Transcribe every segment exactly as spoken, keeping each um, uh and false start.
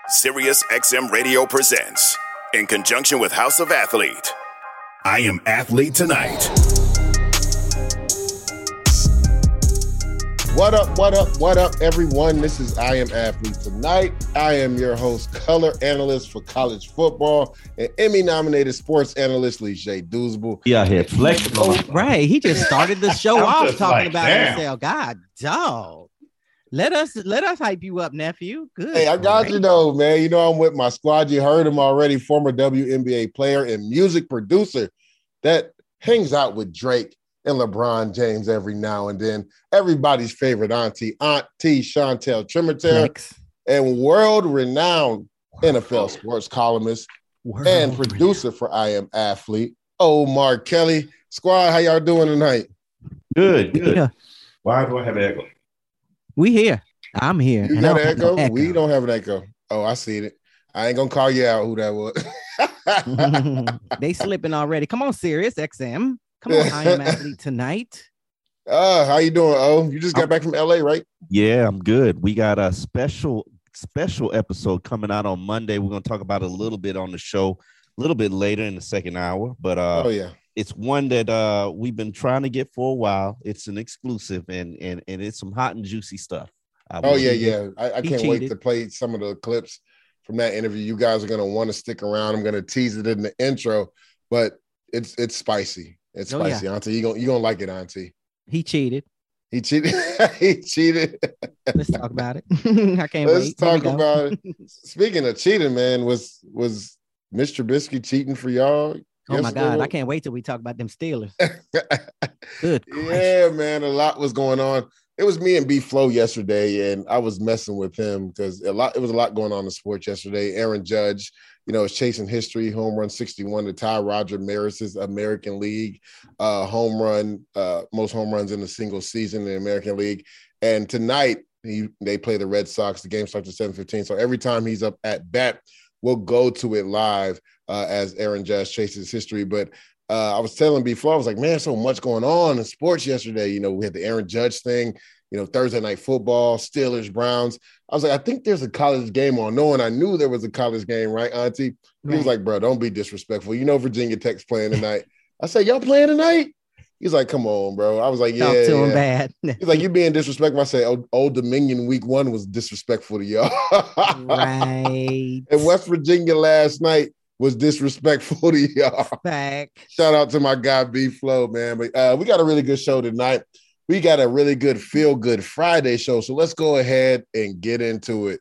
SiriusXM Radio presents, in conjunction with House of Athlete, I Am Athlete Tonight. What up, what up, what up, everyone? This is I Am Athlete Tonight. I am your host, color analyst for college football, and Emmy-nominated sports analyst, Leger Douzable. Yeah, here flexible. Oh, right. He just started the show off talking like, about damn. himself. God, dog. Let us let us hype you up, nephew. Good. Hey, I got great. you though, man. You know I'm with my squad. You heard him already. Former W N B A player and music producer that hangs out with Drake and LeBron James every now and then. Everybody's favorite auntie, Aunt T. Chantel Tremeter, Flex. and world-renowned N F L sports columnist World and producer for I Am Athlete, Omar Kelly. Squad, how y'all doing tonight? Good, good. Yeah. Why do I have echo? We here. I'm here. You and got I an don't echo? have no echo. We don't have an echo. Oh, I see it. I ain't gonna call you out who that was. They slipping already. Come on, Sirius X M. Come on, I Am Athlete Tonight. Uh, how you doing, Oh? You just got I'm- back from L A, right? Yeah, I'm good. We got a special special episode coming out on Monday. We're gonna talk about it a little bit on the show, a little bit later in the second hour. But uh, Oh yeah. it's one that uh we've been trying to get for a while. It's an exclusive, and and and it's some hot and juicy stuff. I Oh will- yeah, yeah. I, I He can't wait cheated. to play some of the clips from that interview. You guys are gonna want to stick around. I'm gonna tease it in the intro, but it's it's spicy. It's Oh, yeah. spicy, Auntie. You gonna you gonna like it, Auntie. He cheated. He cheated. He cheated. Let's talk about it. I can't Let's wait. Here we talk go. about it. Speaking of cheating, man, was was Mister Trubisky cheating for y'all? Oh my yesterday? God. I can't wait till we talk about them Steelers. Good. Yeah, man, a lot was going on. It was me and B Flow yesterday, and I was messing with him because a lot. It was a lot going on in sports yesterday. Aaron Judge, you know, is chasing history, home run sixty-one to tie Roger Maris's American League uh, home run, uh, most home runs in a single season in the American League. And tonight, he they play the Red Sox. The game starts at seven fifteen. So every time he's up at bat, we'll go to it live uh, as Aaron Judge chases history. But Uh, I was telling B Flow, I was like, man, so much going on in sports yesterday. You know, we had the Aaron Judge thing, you know, Thursday night football, Steelers, Browns. I was like, I think there's a college game on. Knowing I knew there was a college game, right, Auntie? He was Right. like, bro, don't be disrespectful. You know Virginia Tech's playing tonight. I said, y'all playing tonight? He's like, come on, bro. I was like, yeah. Talk to him yeah. bad. He's like, you being disrespectful. I said, Old, Old Dominion week one was disrespectful to y'all. Right. And West Virginia last night was disrespectful to y'all. Back. Shout out to my guy B Flow, man. But uh, we got a really good show tonight. We got a really good Feel Good Friday show. So let's go ahead and get into it.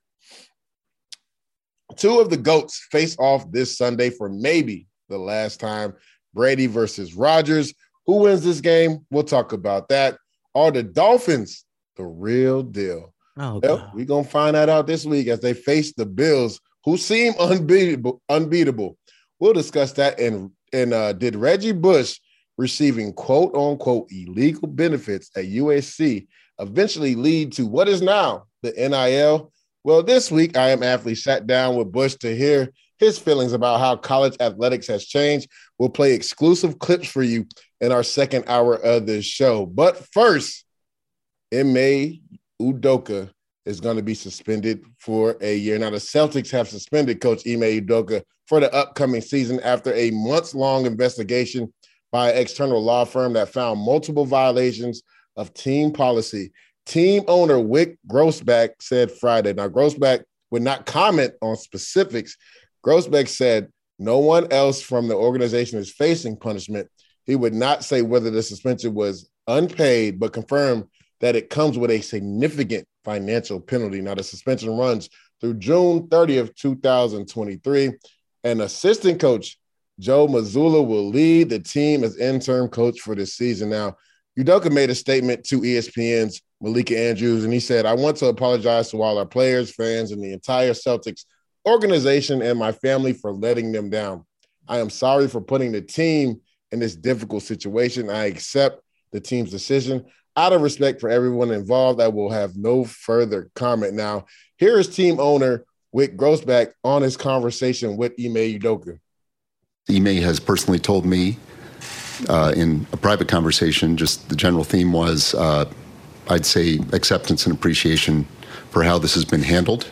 Two of the GOATs face off this Sunday for maybe the last time. Brady versus Rodgers. Who wins this game? We'll talk about that. Are the Dolphins the real deal? Oh, Well, God. we're going to find that out this week as they face the Bills, who seem unbeatable. unbeatable. We'll discuss that. And, and uh, did Reggie Bush receiving quote-unquote illegal benefits at U S C eventually lead to what is now the N I L? Well, this week, I Am Athlete sat down with Bush to hear his feelings about how college athletics has changed. We'll play exclusive clips for you in our second hour of this show. But first, Ime Udoka is going to be suspended for a year. Now, the Celtics have suspended Coach Ime Udoka for the upcoming season after a months-long investigation by an external law firm that found multiple violations of team policy. Team owner Wick Grossback said Friday. Now, Grossback would not comment on specifics. Grossback said no one else from the organization is facing punishment. He would not say whether the suspension was unpaid, but confirmed that it comes with a significant financial penalty. Now, the suspension runs through June thirtieth, twenty twenty-three, and assistant coach Joe Mazzulla will lead the team as interim coach for this season. Now, Udoka made a statement to E S P N's Malika Andrews, and he said, I want to apologize to all our players, fans, and the entire Celtics organization and my family for letting them down. I am sorry for putting the team in this difficult situation. I accept the team's decision. Out of respect for everyone involved, I will have no further comment. Now, here is team owner Wick Grossback on his conversation with Ime Udoka. Ime has personally told me uh, in a private conversation, just the general theme was, uh, I'd say, acceptance and appreciation for how this has been handled.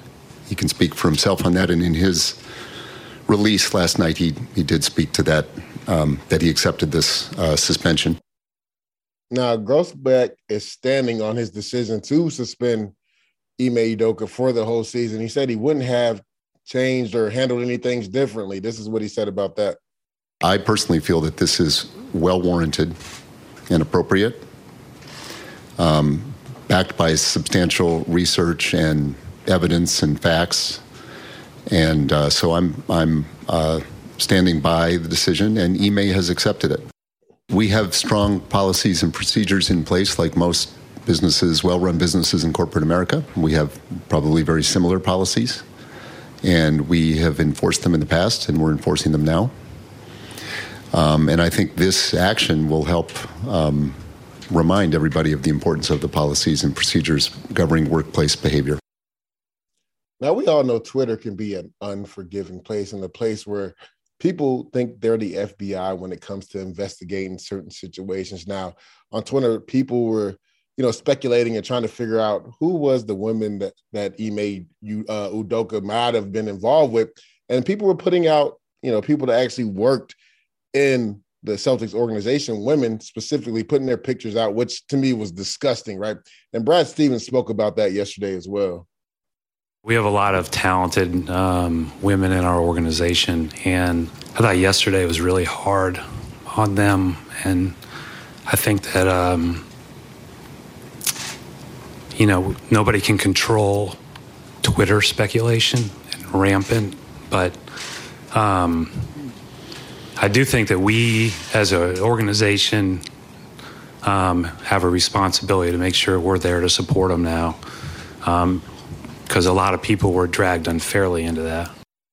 he can speak for himself on that. And in his release last night, he he did speak to that, um, that he accepted this uh, suspension. Now, Grossbeck is standing on his decision to suspend Ime Udoka for the whole season. He said he wouldn't have changed or handled anything differently. This is what he said about that. I personally feel that this is well warranted and appropriate, um, backed by substantial research and evidence and facts. And uh, so I'm I'm uh, standing by the decision, and Ime has accepted it. We have strong policies and procedures in place, like most businesses, well-run businesses in corporate America. We have probably very similar policies, and we have enforced them in the past, and we're enforcing them now. Um, and I think this action will help um, remind everybody of the importance of the policies and procedures governing workplace behavior. Now, we all know Twitter can be an unforgiving place, and a place where people think they're the F B I when it comes to investigating certain situations. Now, on Twitter, people were, you know, speculating and trying to figure out who was the woman that that Ime uh, Udoka might have been involved with, and people were putting out, you know, people that actually worked in the Celtics organization, women specifically, putting their pictures out, which to me was disgusting, right? And Brad Stevens spoke about that yesterday as well. We have a lot of talented um, women in our organization, and I thought yesterday was really hard on them. And I think that, um, you know, nobody can control Twitter speculation and rampant, but um, I do think that we as an organization um, have a responsibility to make sure we're there to support them now. Um, because a lot of people were dragged unfairly into that.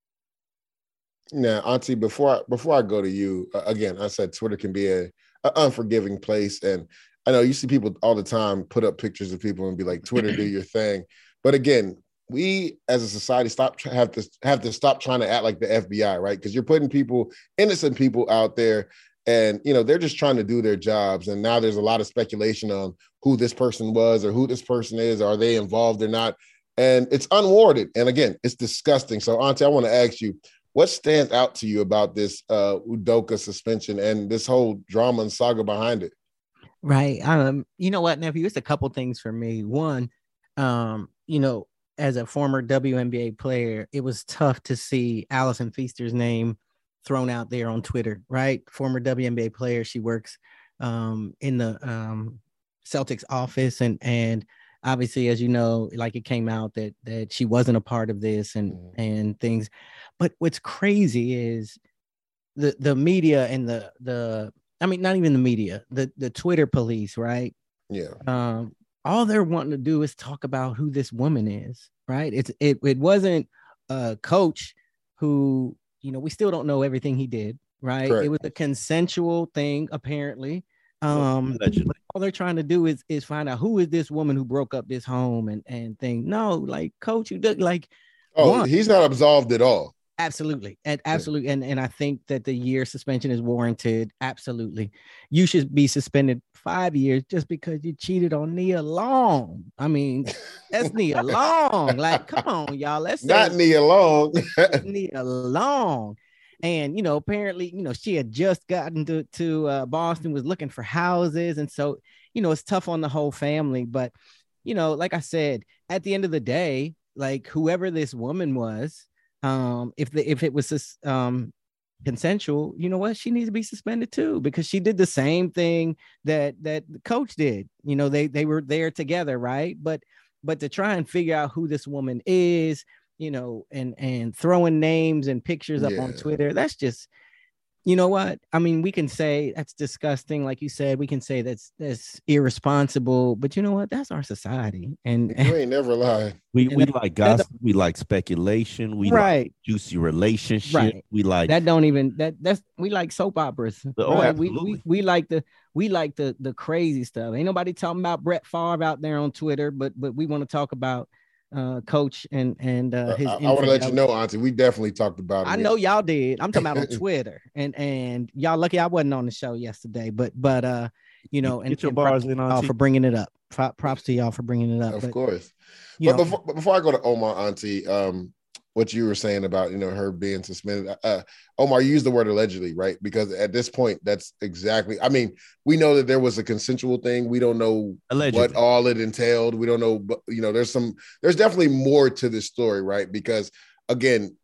Now, Auntie, before I, before I go to you, uh, again, I said Twitter can be a, a unforgiving place. And I know you see people all the time put up pictures of people and be like, Twitter, do your thing. But again, we as a society stop have to have to stop trying to act like the F B I, right? Because you're putting people, innocent people out there, and, you know, they're just trying to do their jobs. And now there's a lot of speculation on who this person was or who this person is. Are they involved or not? And it's unwarranted. And again, it's disgusting. So, Auntie, I want to ask you, what stands out to you about this uh, Udoka suspension and this whole drama and saga behind it? Right. Um, you know what, nephew? It's a couple things for me. One, um, you know, as a former W N B A player, it was tough to see Allison Feaster's name thrown out there on Twitter, right? Former W N B A player. She works um, in the um, Celtics office, and and obviously, as you know, like it came out that that she wasn't a part of this and mm. and things. But what's crazy is the the media and the the I mean, not even the media, the the Twitter police, right? Yeah. Um, all they're wanting to do is talk about who this woman is, right? It's it it wasn't a coach who, you know, we still don't know everything he did, right? Correct. It was a consensual thing, apparently. Um, but all they're trying to do is is find out who is this woman who broke up this home and and thing. No, like, coach, you do, like, oh, one, he's not absolved at all. Absolutely, and absolutely, and and I think that the year suspension is warranted. Absolutely, you should be suspended five years just because you cheated on Nia Long. I mean, that's Nia Long. Like, come on, y'all. Let's not say, Nia Long. Nia Long. And, you know, apparently, you know, she had just gotten to, to uh, Boston, was looking for houses. And so, you know, it's tough on the whole family. But, you know, like I said, at the end of the day, like, whoever this woman was, um, if the, if it was um, consensual, you know what, she needs to be suspended too, because she did the same thing that that the coach did. You know, they they were there together, right? But but to try and figure out who this woman is, you know, and and throwing names and pictures up yeah. on Twitter, that's just, you know what? I mean, we can say that's disgusting, like you said. We can say that's that's irresponsible, but you know what? That's our society, and, and you ain't never lied. We we like gossip, we like speculation, we right. like juicy relationship, right. we like that. Don't even that. That's we like soap operas. Oh, right? absolutely. We, we we like the we like the the crazy stuff. Ain't nobody talking about Brett Favre out there on Twitter, but but we want to talk about uh coach and and uh his I, I want to let you know, Auntie, we definitely talked about it. I know y'all did. I'm talking about on Twitter, and and y'all lucky I wasn't on the show yesterday, but but uh you know, and get your and bars in, Auntie. for bringing it up. props to y'all for bringing it up. Of but, course. But before, before I go to Omar, Auntie, um, what you were saying about, you know, her being suspended. Uh, Omar, you used the word allegedly, right? Because at this point, that's exactly, I mean, we know that there was a consensual thing. We don't know allegedly what all it entailed. We don't know, but, you know, there's some, there's definitely more to this story, right? Because again,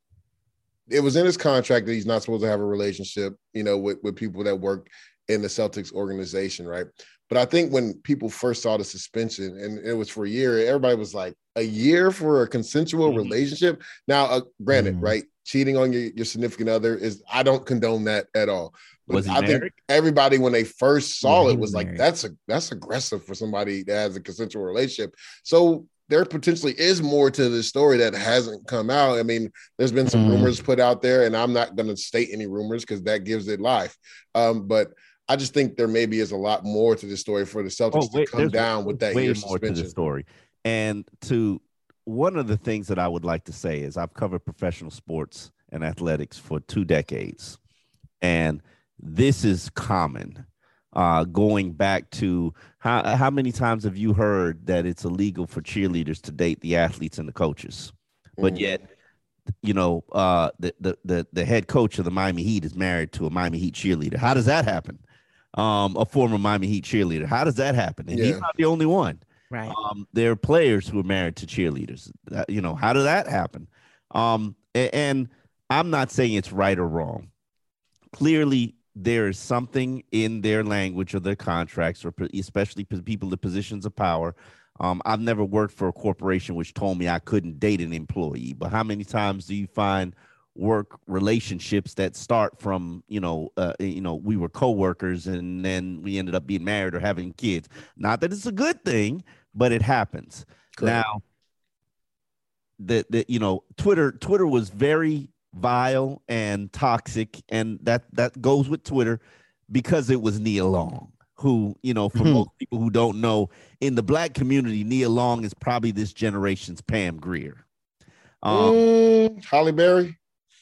it was in his contract that he's not supposed to have a relationship, you know, with, with people that work in the Celtics organization, right? But I think when people first saw the suspension and it was for a year, everybody was like, a year for a consensual mm-hmm. relationship? Now, uh, granted, mm-hmm. right, cheating on your, your significant other is, I don't condone that at all. But was he I married? think everybody, when they first saw yeah, it, was, was like, that's a, that's aggressive for somebody that has a consensual relationship. So there potentially is more to this story that hasn't come out. I mean, there's been some mm-hmm. rumors put out there, and I'm not going to state any rumors because that gives it life. Um, but I just think there maybe is a lot more to the story for the Celtics oh, wait, to come down with that way year more suspension. To the story. And to one of the things that I would like to say is I've covered professional sports and athletics for two decades, and this is common. Uh, going back to how how many times have you heard that it's illegal for cheerleaders to date the athletes and the coaches, but mm-hmm. yet, you know, uh, the, the the the head coach of the Miami Heat is married to a Miami Heat cheerleader. How does that happen? Um, a former Miami Heat cheerleader. How does that happen? And yeah. he's not the only one. Right. Um, there are players who are married to cheerleaders. That, you know, how did that happen? Um, and, and I'm not saying it's right or wrong. Clearly, there is something in their language or their contracts, or especially people in positions of power. Um, I've never worked for a corporation which told me I couldn't date an employee. But how many times do you find work relationships that start from, you know, uh, you know, we were coworkers and then we ended up being married or having kids? Not that it's a good thing, but it happens. Correct. Now, the, the, you know, Twitter, Twitter was very vile and toxic, and that, that goes with Twitter because it was Nia Long, who, you know, for mm-hmm. most people who don't know, in the Black community, Nia Long is probably this generation's Pam Grier. Um, mm, Halle Berry.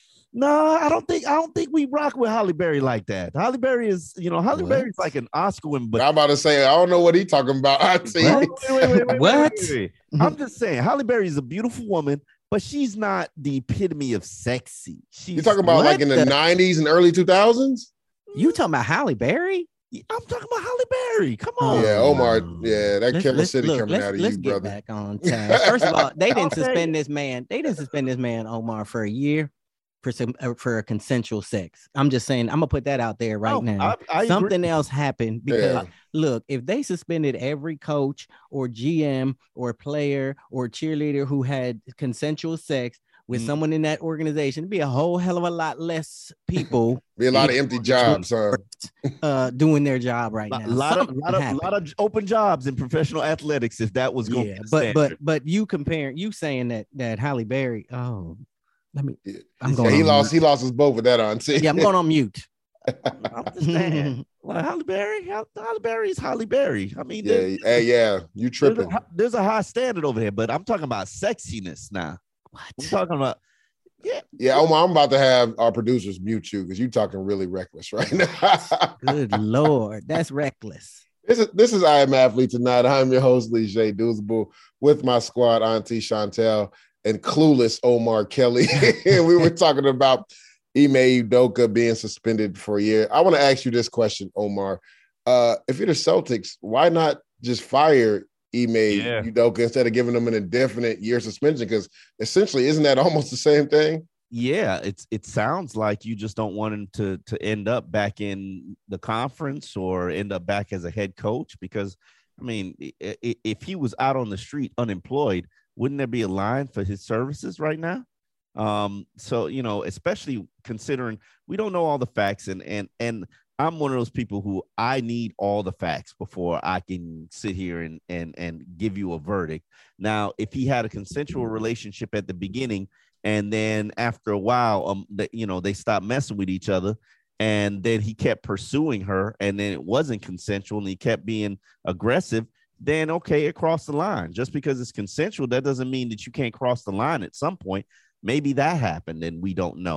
No, I don't think I don't think we rock with Halle Berry like that. Halle Berry is, you know, Halle Berry's like an Oscar win, but I'm about to say I don't know what he's talking about. I see. What? Wait, wait, wait, wait, what? Wait, wait, wait. I'm just saying, Halle Berry is a beautiful woman, but she's not the epitome of sexy. She's you talking about what like in the, the nineties and early two thousands? You talking about Halle Berry? I'm talking about Halle Berry. Come on. Yeah, Omar. Yeah, that Killer City look, coming out of let's you, get brother. Back on task. First of all, they didn't suspend this man. They didn't suspend this man, Omar, for a year for some uh, for a consensual sex. I'm just saying, I'm gonna put that out there right oh, now. I, I Something agree. else happened because yeah. look, if they suspended every coach or G M or player or cheerleader who had consensual sex with mm. someone in that organization, it'd be a whole hell of a lot less people. Be a lot of empty jobs, huh? uh, doing their job right now. A lot of, lot of, lot of open jobs in professional athletics. If that was going, yeah, to but but but you comparing, you saying that that Halle Berry. Oh, let me. Yeah. I'm going. Yeah, he lost. Mute. He lost his boat with that on. See? Yeah, I'm going on mute. I'm just saying. Well, Halle Berry, Halle Berry is Halle Berry. I mean, yeah, hey, yeah, you tripping. There's a, there's a high standard over here, but I'm talking about sexiness now. What? I'm talking about, yeah. Yeah, Omar, I'm about to have our producers mute you because you're talking really reckless right now. Good Lord, that's reckless. This is this is I Am Athlete Tonight. I'm your host, Lee J. Doozable, with my squad, Auntie Chantel and clueless Omar Kelly. And we were talking about Ime Udoka being suspended for a year. I want to ask you this question, Omar. Uh, if you're the Celtics, why not just fire Ime yeah. Udoka instead of giving them an indefinite year suspension? Because essentially, isn't that almost the same thing? Yeah, it's it sounds like you just don't want him to to end up back in the conference or end up back as a head coach. Because I mean, if he was out on the street unemployed, wouldn't there be a line for his services right now? Um, so you know, especially considering we don't know all the facts, and and and. I'm one of those people who I need all the facts before I can sit here and and and give you a verdict. Now, if he had a consensual relationship at the beginning, and then after a while, um, that you know they stopped messing with each other, and then he kept pursuing her, and then it wasn't consensual, and he kept being aggressive, then okay, it crossed the line. Just because it's consensual, that doesn't mean that you can't cross the line at some point. Maybe that happened, and we don't know.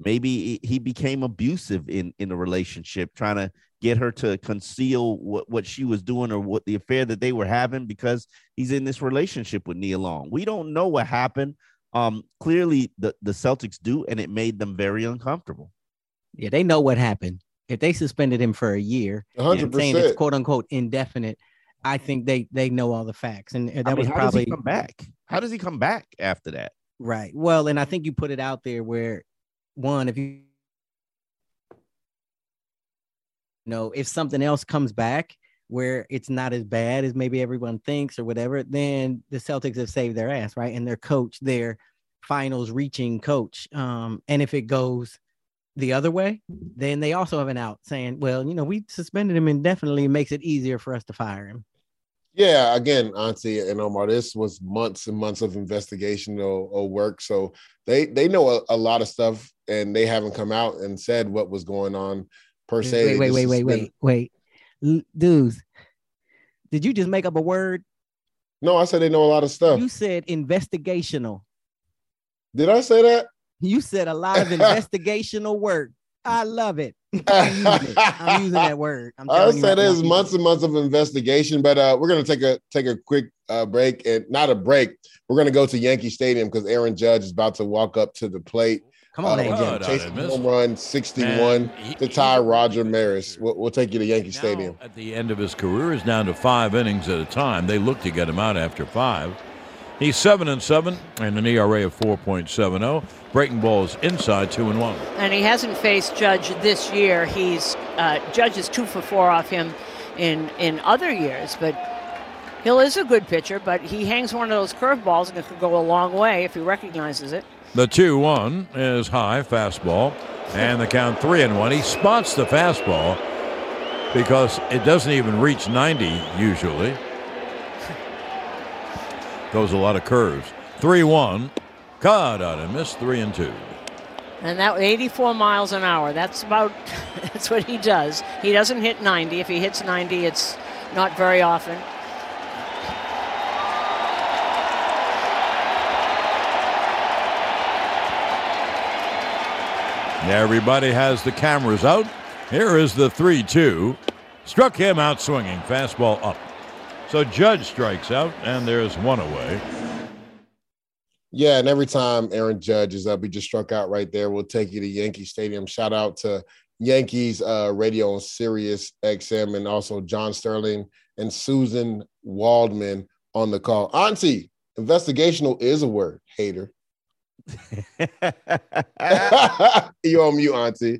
Maybe he became abusive in, in a relationship, trying to get her to conceal what, what she was doing or what the affair that they were having because he's in this relationship with Nia Long. We don't know what happened. Um, clearly, the, the Celtics do, and it made them very uncomfortable. Yeah, they know what happened. If they suspended him for a year, one hundred percent. saying it's quote unquote indefinite, I think they they know all the facts. And that I mean, was how probably does he come back. How does he come back after that? Right. Well, and I think you put it out there where, one, if you, you know, if something else comes back where it's not as bad as maybe everyone thinks or whatever, then the Celtics have saved their ass, right? And their coach, their finals reaching coach. Um, and if it goes the other way, then they also have an out saying, well, you know, we suspended him indefinitely. It makes it easier for us to fire him. Yeah, again, Auntie and Omar, this was months and months of investigation or, or work. So they they know a, a lot of stuff, and they haven't come out and said what was going on per se. Wait, wait, wait, wait, wait, wait, wait. Dudes, did you just make up a word? No, I said they know a lot of stuff. You said investigational. Did I say that? You said a lot of investigational work. I love it. I'm, using it. I'm using that word. I'm I said there's months and months of investigation, but uh, we're gonna take a take a quick uh, break, and not a break. We're gonna go to Yankee Stadium because Aaron Judge is about to walk up to the plate. Come on, uh, A J. Chasing home run sixty-one he, to tie Roger Maris. We'll, we'll take you to Yankee now, Stadium. At the end of his career, is down to five innings at a time. They look to get him out after five. He's seven and seven and an E R A of four point seven oh. Breaking balls inside two and one. And he hasn't faced Judge this year. He's uh, Judge is two for four off him in in other years. But Hill is a good pitcher, but he hangs one of those curveballs and it could go a long way if he recognizes it. The two one is high fastball, and the count three and one. He spots the fastball because it doesn't even reach ninety usually. Goes a lot of curves. three one. Caught out and missed. three and two. And that eighty-four miles an hour. That's about that's what he does. He doesn't hit ninety. If he hits ninety, it's not very often. Everybody has the cameras out. Here is the three two. Struck him out swinging. Fastball up. So Judge strikes out, and there's one away. Yeah, and every time Aaron Judge is up, he just struck out right there. We'll take you to Yankee Stadium. Shout out to Yankees uh, radio on Sirius X M, and also John Sterling and Susan Waldman on the call. Auntie, investigational is a word, hater. You on mute, Auntie.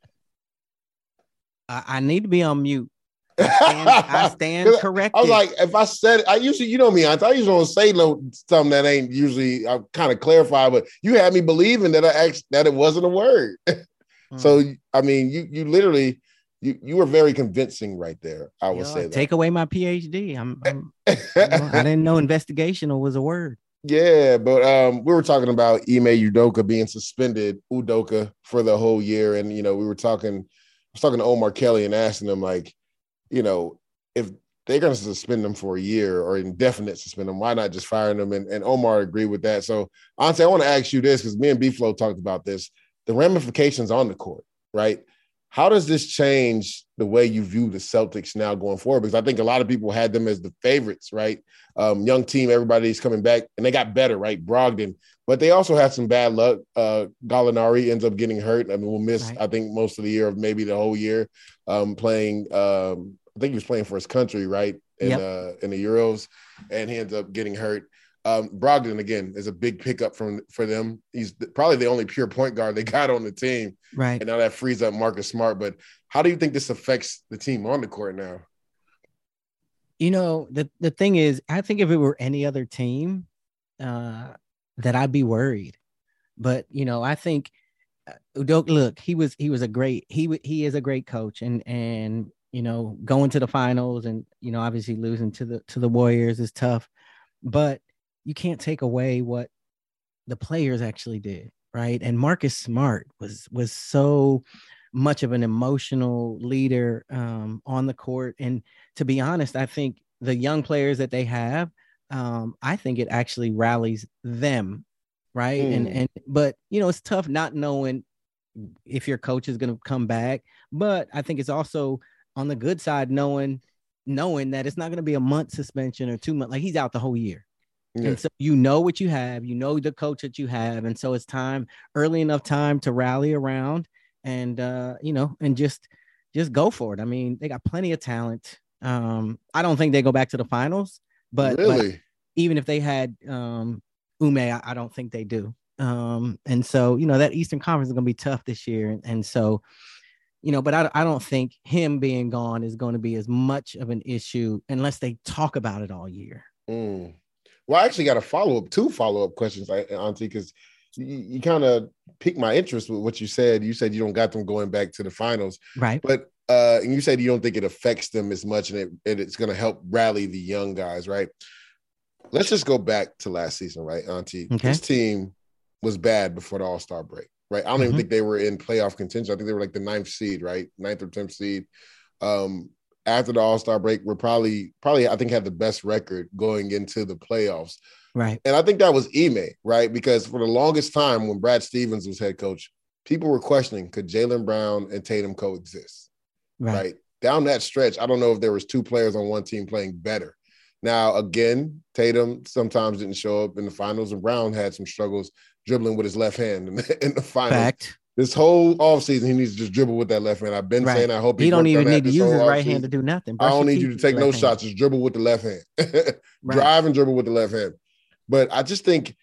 I, I need to be on mute. I stand, I stand corrected. I was like, if I said it, I usually, you know me, I usually don't say no something that ain't usually. I kind of clarify, but you had me believing that I asked that it wasn't a word. mm. So I mean, you you literally you you were very convincing right there. I would Yo, say that. Take away my P H D. I'm, I'm you know, I didn't know investigational was a word. Yeah, but um, we were talking about Ime Udoka being suspended, Udoka, for the whole year, and you know, we were talking. I was talking to Omar Kelly and asking him like, you know, if they're going to suspend them for a year or indefinite suspend them, why not just fire them? And, and Omar agreed with that. So, honestly, I want to ask you this because me and B-Flow talked about this, the ramifications on the court, right? How does this change the way you view the Celtics now going forward? Because I think a lot of people had them as the favorites, right? Um, young team, everybody's coming back, and they got better, right? Brogdon. But they also had some bad luck. Uh, Gallinari ends up getting hurt. I mean, we'll miss, right. I think, most of the year, of maybe the whole year, um, playing um, – I think he was playing for his country, right? In yep. uh, in the Euros, and he ends up getting hurt. Um, Brogdon, again, is a big pickup from for them. He's probably the only pure point guard they got on the team. Right. And now that frees up Marcus Smart. But how do you think this affects the team on the court now? You know, the, the thing is, I think if it were any other team, uh, that I'd be worried. But, you know, I think uh, Udoka, look, he was he was a great he he is a great coach, and and you know, going to the finals and, you know, obviously losing to the to the Warriors is tough, but you can't take away what the players actually did, right? And Marcus Smart was was so much of an emotional leader um, on the court. And to be honest, I think the young players that they have, um, I think it actually rallies them, right? Mm. And and but you know, it's tough not knowing if your coach is going to come back. But I think it's also on the good side, knowing knowing that it's not going to be a month suspension or two months. Like, he's out the whole year. Yeah. And so you know what you have, you know the coach that you have. And so it's time, early enough time to rally around and, uh, you know, and just just go for it. I mean, they got plenty of talent. Um, I don't think they go back to the finals, but, really? but even if they had um, Ume, I, I don't think they do. Um, and so, you know, that Eastern Conference is going to be tough this year. And, and so, you know, but I, I don't think him being gone is going to be as much of an issue unless they talk about it all year. Mm. Well, I actually got a follow-up, two follow-up questions, Auntie, because you, you kind of piqued my interest with what you said. You said you don't got them going back to the finals. Right. But uh, and you said you don't think it affects them as much and it, and it's going to help rally the young guys, right? Let's just go back to last season, right, Auntie? Okay. This team was bad before the All-Star break, right? I don't mm-hmm. even think they were in playoff contention. I think they were like the ninth seed, right? Ninth or tenth seed. Um, after the All-Star break, we're probably, probably, I think, had the best record going into the playoffs. Right. And I think that was Ime, right? Because for the longest time when Brad Stevens was head coach, people were questioning, could Jaylen Brown and Tatum coexist? Right. right. Down that stretch, I don't know if there was two players on one team playing better. Now, again, Tatum sometimes didn't show up in the finals, and Brown had some struggles dribbling with his left hand in the, in the finals. Fact. This whole offseason, he needs to just dribble with that left hand. I've been right. saying I hope he, he don't even need to use his right hand to do nothing. Brush I don't need you to take no hand. shots. Just dribble with the left hand. right. Drive and dribble with the left hand. But I just think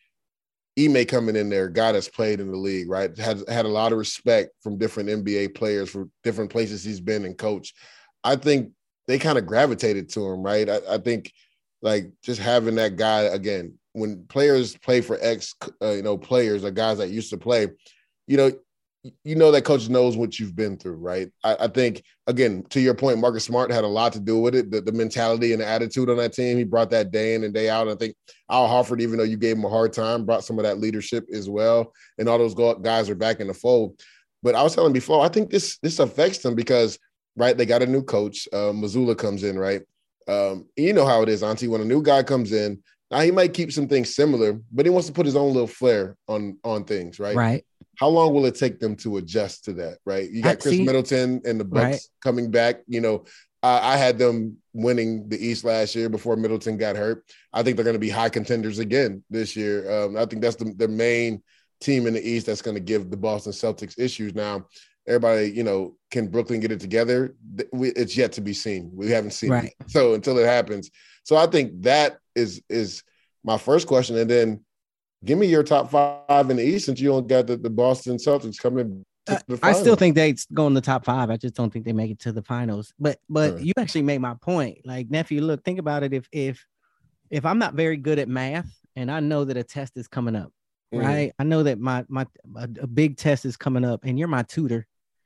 Ime coming in there, a guy that's played in the league, right, had had a lot of respect from different N B A players for different places he's been and coached. I think they kind of gravitated to him, right? I, I think, like, just having that guy, again, when players play for ex, uh, you know, players or guys that used to play, you know, you know that coach knows what you've been through, right? I, I think, again, to your point, Marcus Smart had a lot to do with it, the, the mentality and the attitude on that team. He brought that day in and day out. And I think Al Horford, even though you gave him a hard time, brought some of that leadership as well. And all those guys are back in the fold. But I was telling before, I think this this affects them because, right, they got a new coach. Uh, Mazzulla comes in, right? Um, you know how it is, Auntie, when a new guy comes in, now he might keep some things similar, but he wants to put his own little flair on, on things, right? Right. How long will it take them to adjust to that, right? You got Chris see, Middleton and the Bucks right. coming back. You know, I, I had them winning the East last year before Middleton got hurt. I think they're going to be high contenders again this year. Um, I think that's the, the main team in the East that's going to give the Boston Celtics issues. Now, everybody, you know, can Brooklyn get it together? We, it's yet to be seen. We haven't seen right. it. So until it happens. So I think that is is my first question. And then give me your top five in the East since you don't got the, the Boston Celtics coming to the finals. I still think they go in the top five. I just don't think they make it to the finals. But but right. you actually made my point. Like, nephew, look, think about it. If if if I'm not very good at math and I know that a test is coming up, mm. right? I know that my my a, a big test is coming up, and you're my tutor,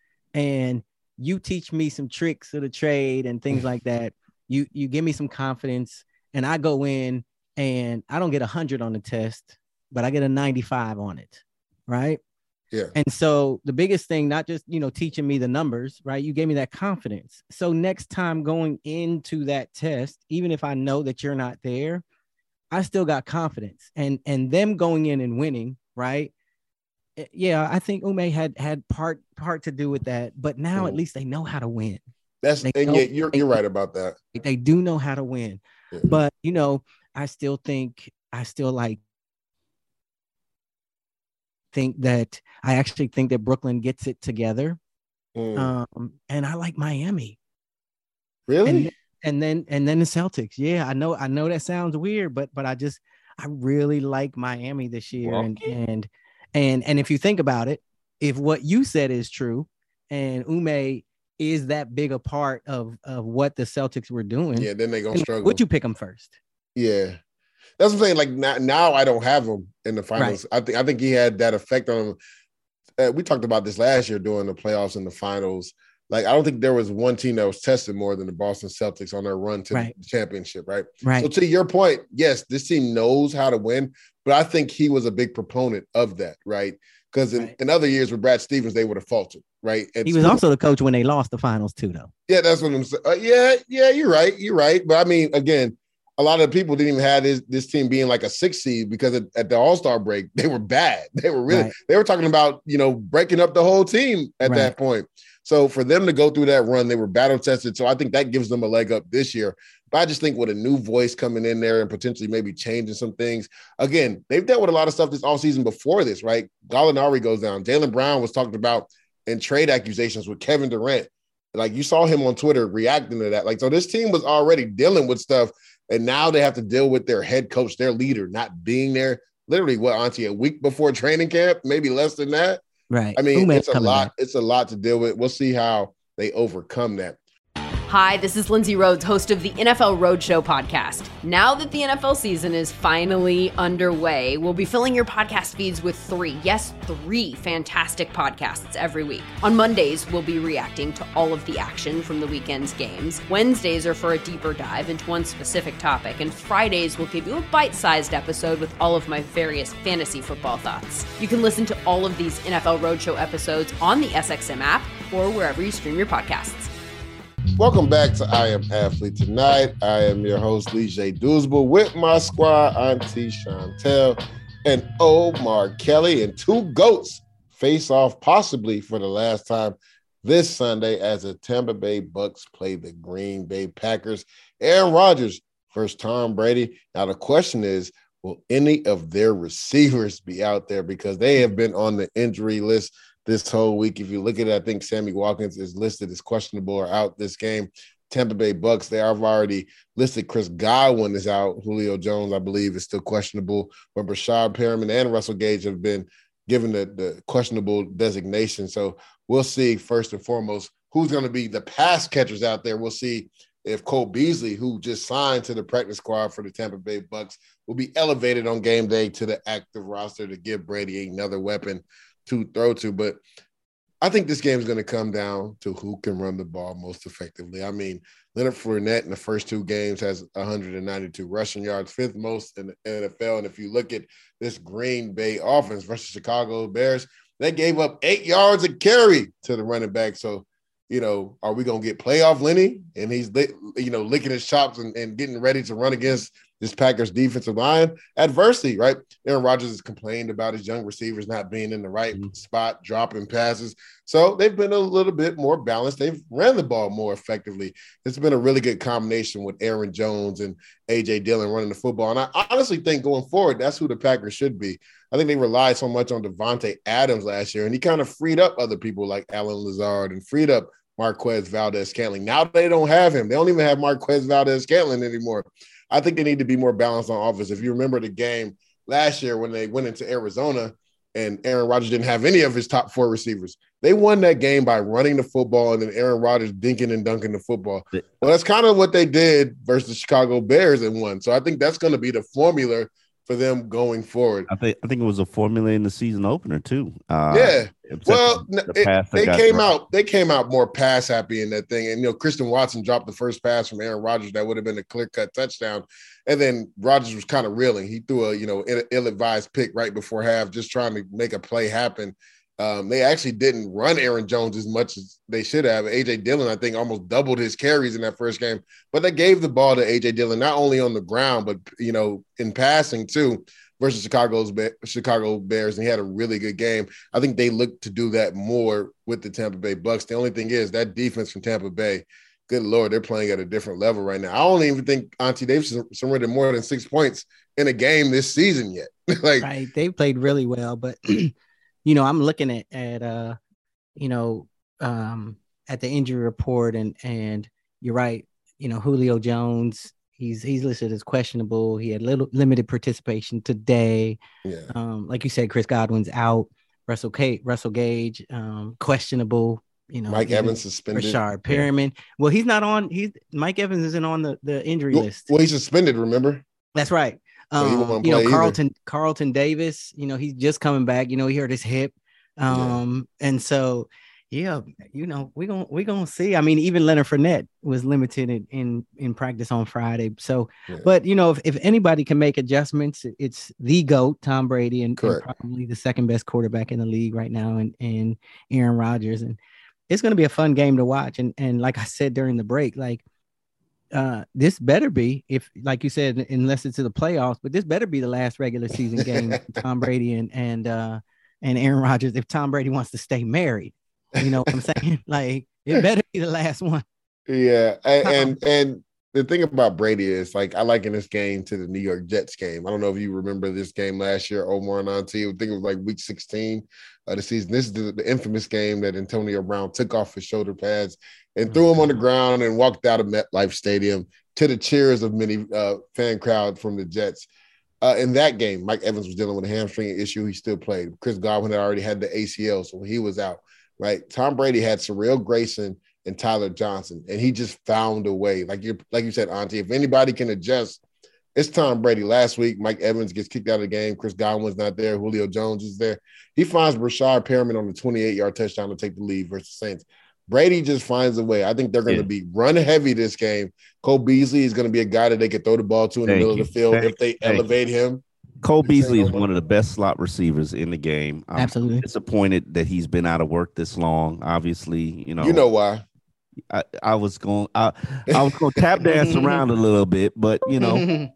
and you teach me some tricks of the trade and things like that. You you give me some confidence, and I go in and I don't get a hundred on the test, but I get a ninety-five on it, right? Yeah. And so the biggest thing, not just, you know, teaching me the numbers, right? You gave me that confidence. So next time going into that test, even if I know that you're not there, I still got confidence. And and them going in and winning, right? Yeah, I think Ume had had part part to do with that, but now mm. at least they know how to win. That's they and know, yeah, you're you're right about that. They do know how to win. Yeah. But, you know, I still think I still like think that I actually think that Brooklyn gets it together. Mm. Um, and I like Miami. Really? And, and then and then the Celtics. Yeah, I know I know that sounds weird, but but I just I really like Miami this year. Well, and and and and if you think about it, if what you said is true and Ume is that big a part of of what the Celtics were doing, yeah, then they're gonna struggle. Would you pick them first? Yeah. That's what I'm saying. Like now, now I don't have him in the finals. Right. I think I think he had that effect on him. Uh, we talked about this last year during the playoffs and the finals. Like I don't think there was one team that was tested more than the Boston Celtics on their run to right. the championship, right? Right. So to your point, yes, this team knows how to win, but I think he was a big proponent of that, right? Because in, right. in other years with Brad Stevens, they would have faltered, right? And he was also the coach when they lost the finals too, though. Yeah, that's what I'm saying. Uh, yeah, yeah, you're right. You're right. But I mean, again, a lot of people didn't even have this, this team being like a six seed because at, at the All-Star break, they were bad. They were really, right. they were talking about, you know, breaking up the whole team at right. that point. So for them to go through that run, they were battle tested. So I think that gives them a leg up this year. But I just think with a new voice coming in there and potentially maybe changing some things, again, they've dealt with a lot of stuff this offseason before this, right? Gallinari goes down. Jaylen Brown was talked about in trade accusations with Kevin Durant. Like you saw him on Twitter reacting to that. Like, so this team was already dealing with stuff, and now they have to deal with their head coach, their leader, not being there. Literally, what, Auntie, a week before training camp, maybe less than that. Right. I mean, it's a lot. Back. It's a lot to deal with. We'll see how they overcome that. Hi, this is Lindsay Rhodes, host of the N F L Roadshow podcast. Now that the N F L season is finally underway, we'll be filling your podcast feeds with three, yes, three fantastic podcasts every week. On Mondays, we'll be reacting to all of the action from the weekend's games. Wednesdays are for a deeper dive into one specific topic. And Fridays, we'll give you a bite-sized episode with all of my various fantasy football thoughts. You can listen to all of these N F L Roadshow episodes on the S X M app or wherever you stream your podcasts. Welcome back to I Am Athlete Tonight. I am your host, Lee J. Doosbull, with my squad, Auntie Chantel and Omar Kelly, and two GOATs face off possibly for the last time this Sunday as the Tampa Bay Bucks play the Green Bay Packers. Aaron Rodgers versus Tom Brady. Now, the question is, will any of their receivers be out there? Because they have been on the injury list this whole week. If you look at it, I think Sammy Watkins is listed as questionable or out this game. Tampa Bay Bucks, they have already listed Chris Godwin is out. Julio Jones, I believe, is still questionable. But Rashad Perriman and Russell Gage have been given the, the questionable designation. So we'll see, first and foremost, who's going to be the pass catchers out there. We'll see if Cole Beasley, who just signed to the practice squad for the Tampa Bay Bucks, will be elevated on game day to the active roster to give Brady another weapon to throw to. But I think this game is going to come down to who can run the ball most effectively. I mean, Leonard Fournette in the first two games has one hundred ninety-two rushing yards, fifth most in the N F L. And if you look at this Green Bay offense versus Chicago Bears, they gave up eight yards a carry to the running back. So, you know, are we going to get playoff Lenny? And he's, you know, licking his chops and, and getting ready to run against this Packers defensive line. Adversity, right? Aaron Rodgers has complained about his young receivers not being in the right mm-hmm. spot, dropping passes. So they've been a little bit more balanced. They've ran the ball more effectively. It's been a really good combination with Aaron Jones and A J Dillon running the football. And I honestly think going forward, that's who the Packers should be. I think they relied so much on Devontae Adams last year, and he kind of freed up other people like Allen Lazard and freed up Marquez Valdes-Scantling. Now they don't have him. They don't even have Marquez Valdes-Scantling anymore. I think they need to be more balanced on offense. If you remember the game last year when they went into Arizona and Aaron Rodgers didn't have any of his top four receivers, they won that game by running the football and then Aaron Rodgers dinking and dunking the football. Well, that's kind of what they did versus the Chicago Bears and won. So I think that's going to be the formula for them going forward. I think I think it was a formula in the season opener too. Uh, yeah. Well, the, the it, they came dropped. out they came out more pass happy in that thing. And, you know, Christian Watson dropped the first pass from Aaron Rodgers. That would have been a clear-cut touchdown. And then Rodgers was kind of reeling. He threw a, you know, ill-advised pick right before half, just trying to make a play happen. Um, they actually didn't run Aaron Jones as much as they should have. A J Dillon, I think, almost doubled his carries in that first game. But they gave the ball to A J Dillon, not only on the ground, but, you know, in passing too, versus Chicago's Chicago Bears. And he had a really good game. I think they look to do that more with the Tampa Bay Bucks. The only thing is that defense from Tampa Bay, good Lord, they're playing at a different level right now. I don't even think Auntie they've surrendered more than six points in a game this season yet. like, right. They played really well, but you know, I'm looking at, at, uh, you know, um, at the injury report and, and you're right. You know, Julio Jones, he's, he's listed as questionable. He had little limited participation today. Yeah. Um, like you said, Chris Godwin's out. Russell K Russell Gage, um, questionable. You know, Mike Evans suspended. Rashard Perriman. Yeah. Well, he's not on. He's Mike Evans isn't on the, the injury well, list. Well, he's suspended. Remember? That's right. Um, you know, Carlton, either. Carlton Davis, you know, he's just coming back, you know, he hurt his hip. Um, yeah. And so, yeah, you know, we're going to we're gonna see. I mean, even Leonard Fournette was limited in, in, in practice on Friday. So, yeah. but, you know, if, if anybody can make adjustments, it's the GOAT, Tom Brady, and, and probably the second best quarterback in the league right now, and, and Aaron Rodgers. And it's going to be a fun game to watch. And, and like I said during the break, like, uh, this better be, if like you said, unless it's to the playoffs, but this better be the last regular season game. Tom Brady and and uh, and Aaron Rodgers. If Tom Brady wants to stay married, you know what I'm saying? Like it better be the last one. Yeah, and, and and the thing about Brady is, like, I liken this game to the New York Jets game. I don't know if you remember this game last year, Omar and Auntie. I think it was like week sixteen of the season. This is the, the infamous game that Antonio Brown took off his shoulder pads and threw him on the ground and walked out of MetLife Stadium to the cheers of many uh, fan crowd from the Jets. Uh, in that game, Mike Evans was dealing with a hamstring issue. He still played. Chris Godwin had already had the A C L, so he was out, right? Tom Brady had Surreal Grayson and Tyler Johnson, and he just found a way. Like you like you said, Auntie, if anybody can adjust, it's Tom Brady. Last week, Mike Evans gets kicked out of the game. Chris Godwin's not there. Julio Jones is there. He finds Rashad Perriman on the twenty-eight-yard touchdown to take the lead versus the Saints. Brady just finds a way. I think they're going to yeah. be run heavy this game. Cole Beasley is going to be a guy that they can throw the ball to in Thank the middle you. of the field Thank if they you. elevate him. Cole Beasley is one of the best slot receivers in the game. I'm Absolutely disappointed that he's been out of work this long. Obviously, you know. You know why. I, I was going I, I was going to tap dance around a little bit, but you know,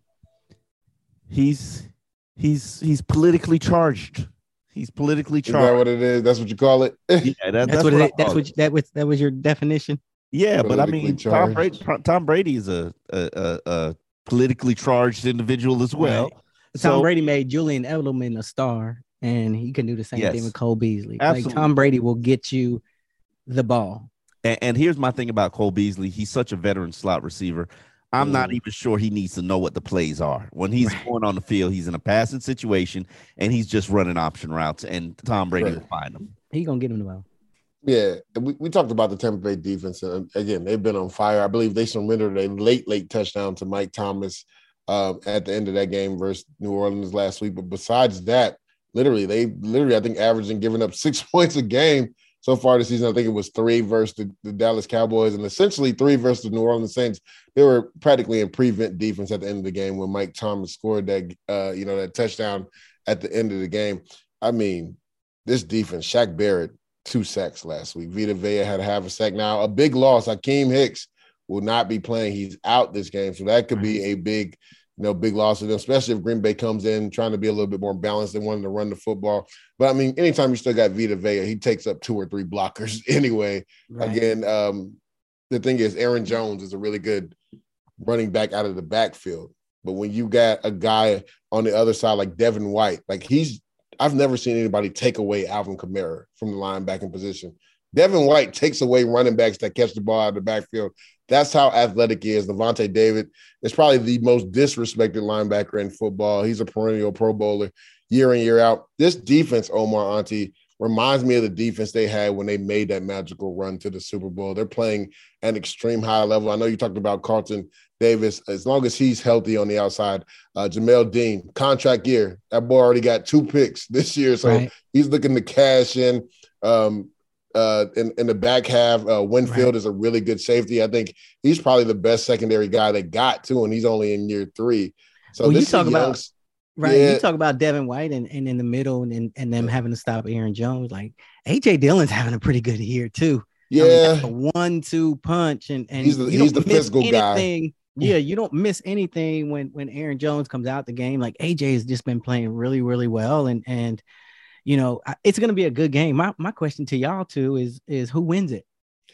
he's he's he's politically charged. He's politically charged. Is that what it is? That's what you call it? Yeah, that, that's, that's what, what it, that's what that was that was your definition. Yeah, but I mean, Tom Brady, Tom Brady is a a, a a politically charged individual as well. Right. So, Tom Brady made Julian Edelman a star, and he can do the same yes, thing with Cole Beasley. absolutely. Like Tom Brady will get you the ball. And, and here's my thing about Cole Beasley. He's such a veteran slot receiver. I'm mm. not even sure he needs to know what the plays are. When he's right. going on the field, he's in a passing situation, and he's just running option routes, and Tom Brady right. will find him. He's going to get him the ball. Yeah, we, we talked about the Tampa Bay defense. And again, they've been on fire. I believe they surrendered a late, late touchdown to Mike Thomas um, at the end of that game versus New Orleans last week. But besides that, literally, they literally, I think, averaging giving up six points a game so far this season. I think it was three versus the, the Dallas Cowboys and essentially three versus the New Orleans Saints. They were practically in prevent defense at the end of the game when Mike Thomas scored that, uh, you know, that touchdown at the end of the game. I mean, this defense, Shaq Barrett, two sacks last week. Vita Vea had to have a sack. Now, a big loss. Akeem Hicks will not be playing. He's out this game. So that could be a big, you know, big loss for them, especially if Green Bay comes in trying to be a little bit more balanced and wanting to run the football. But, I mean, anytime you still got Vita Vea, he takes up two or three blockers anyway. Right. Again, um, the thing is Aaron Jones is a really good running back out of the backfield. But when you got a guy on the other side like Devin White, like he's I've never seen anybody take away Alvin Kamara from the linebacking position. Devin White takes away running backs that catch the ball out of the backfield. That's how athletic he is. Levante David is probably the most disrespected linebacker in football. He's a perennial Pro Bowler year in, year out. This defense, Omar, Auntie, reminds me of the defense they had when they made that magical run to the Super Bowl. They're playing at an extreme high level. I know you talked about Carlton Davis. As long as he's healthy on the outside, uh, Jamel Dean, contract year. That boy already got two picks this year, so right. he's looking to cash in. Um, uh, in, in the back half, uh, Winfield right. is a really good safety. I think he's probably the best secondary guy they got, too, and he's only in year three. So well, this you talk young, about right. Yeah. You talk about Devin White and, and in the middle and, and them having to stop Aaron Jones. Like A J Dillon's having a pretty good year, too. Yeah, I mean, that's a one-two punch, and and he's the, he's the physical anything. guy. Yeah, you don't miss anything when when Aaron Jones comes out the game. Like A J has just been playing really, really well, and and you know it's going to be a good game. My my question to y'all too is is who wins it?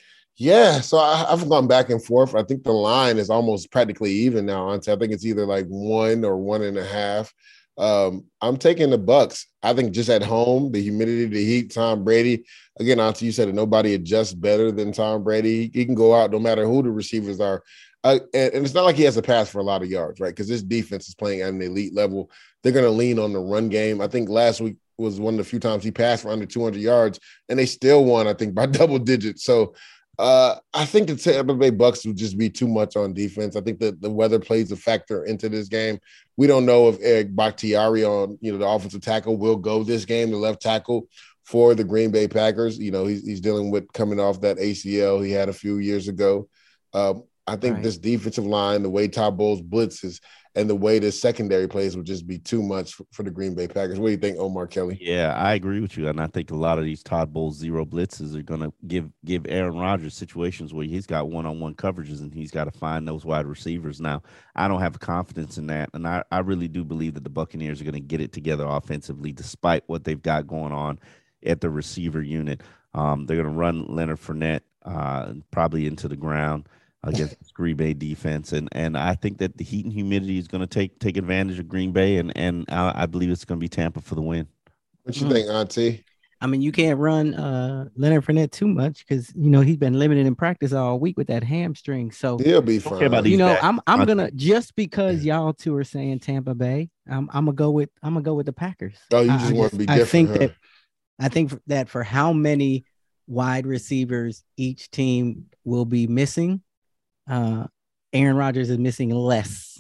Yeah, so I, I've gone back and forth. I think the line is almost practically even now. I think it's either like one or one and a half. Um, I'm taking the Bucks. I think just at home, the humidity, the heat, Tom Brady. Again, Auntie, you said that nobody adjusts better than Tom Brady. He can go out no matter who the receivers are. Uh, and, and it's not like he has to pass for a lot of yards, right? Because this defense is playing at an elite level. They're going to lean on the run game. I think last week was one of the few times he passed for under two hundred yards, and they still won, I think, by double digits. So uh, I think the Tampa Bay Bucks would just be too much on defense. I think that the weather plays a factor into this game. We don't know if Eric Bakhtiari on, you know, the offensive tackle will go this game, the left tackle for the Green Bay Packers. You know, he's, he's dealing with coming off that A C L he had a few years ago. Um, I think right. this defensive line, the way Todd Bowles blitzes, and the way this secondary plays would just be too much for, for the Green Bay Packers. What do you think, Omar Kelly? Yeah, I agree with you, and I think a lot of these Todd Bowles zero blitzes are going to give give Aaron Rodgers situations where he's got one-on-one coverages and he's got to find those wide receivers. Now, I don't have confidence in that, and I, I really do believe that the Buccaneers are going to get it together offensively, despite what they've got going on at the receiver unit. Um, they're going to run Leonard Fournette uh, probably into the ground against Green Bay defense, and and I think that the heat and humidity is going to take take advantage of Green Bay, and and I, I believe it's going to be Tampa for the win. What you mm. think, Auntie? I mean, you can't run uh, Leonard Fournette too much because you know he's been limited in practice all week with that hamstring. So he'll be fine. About you know, back. I'm I'm gonna just because y'all two are saying Tampa Bay, I'm I'm gonna go with I'm gonna go with the Packers. Oh, you just I, want to be different. I think huh? that I think that for how many wide receivers each team will be missing, uh, Aaron Rodgers is missing less.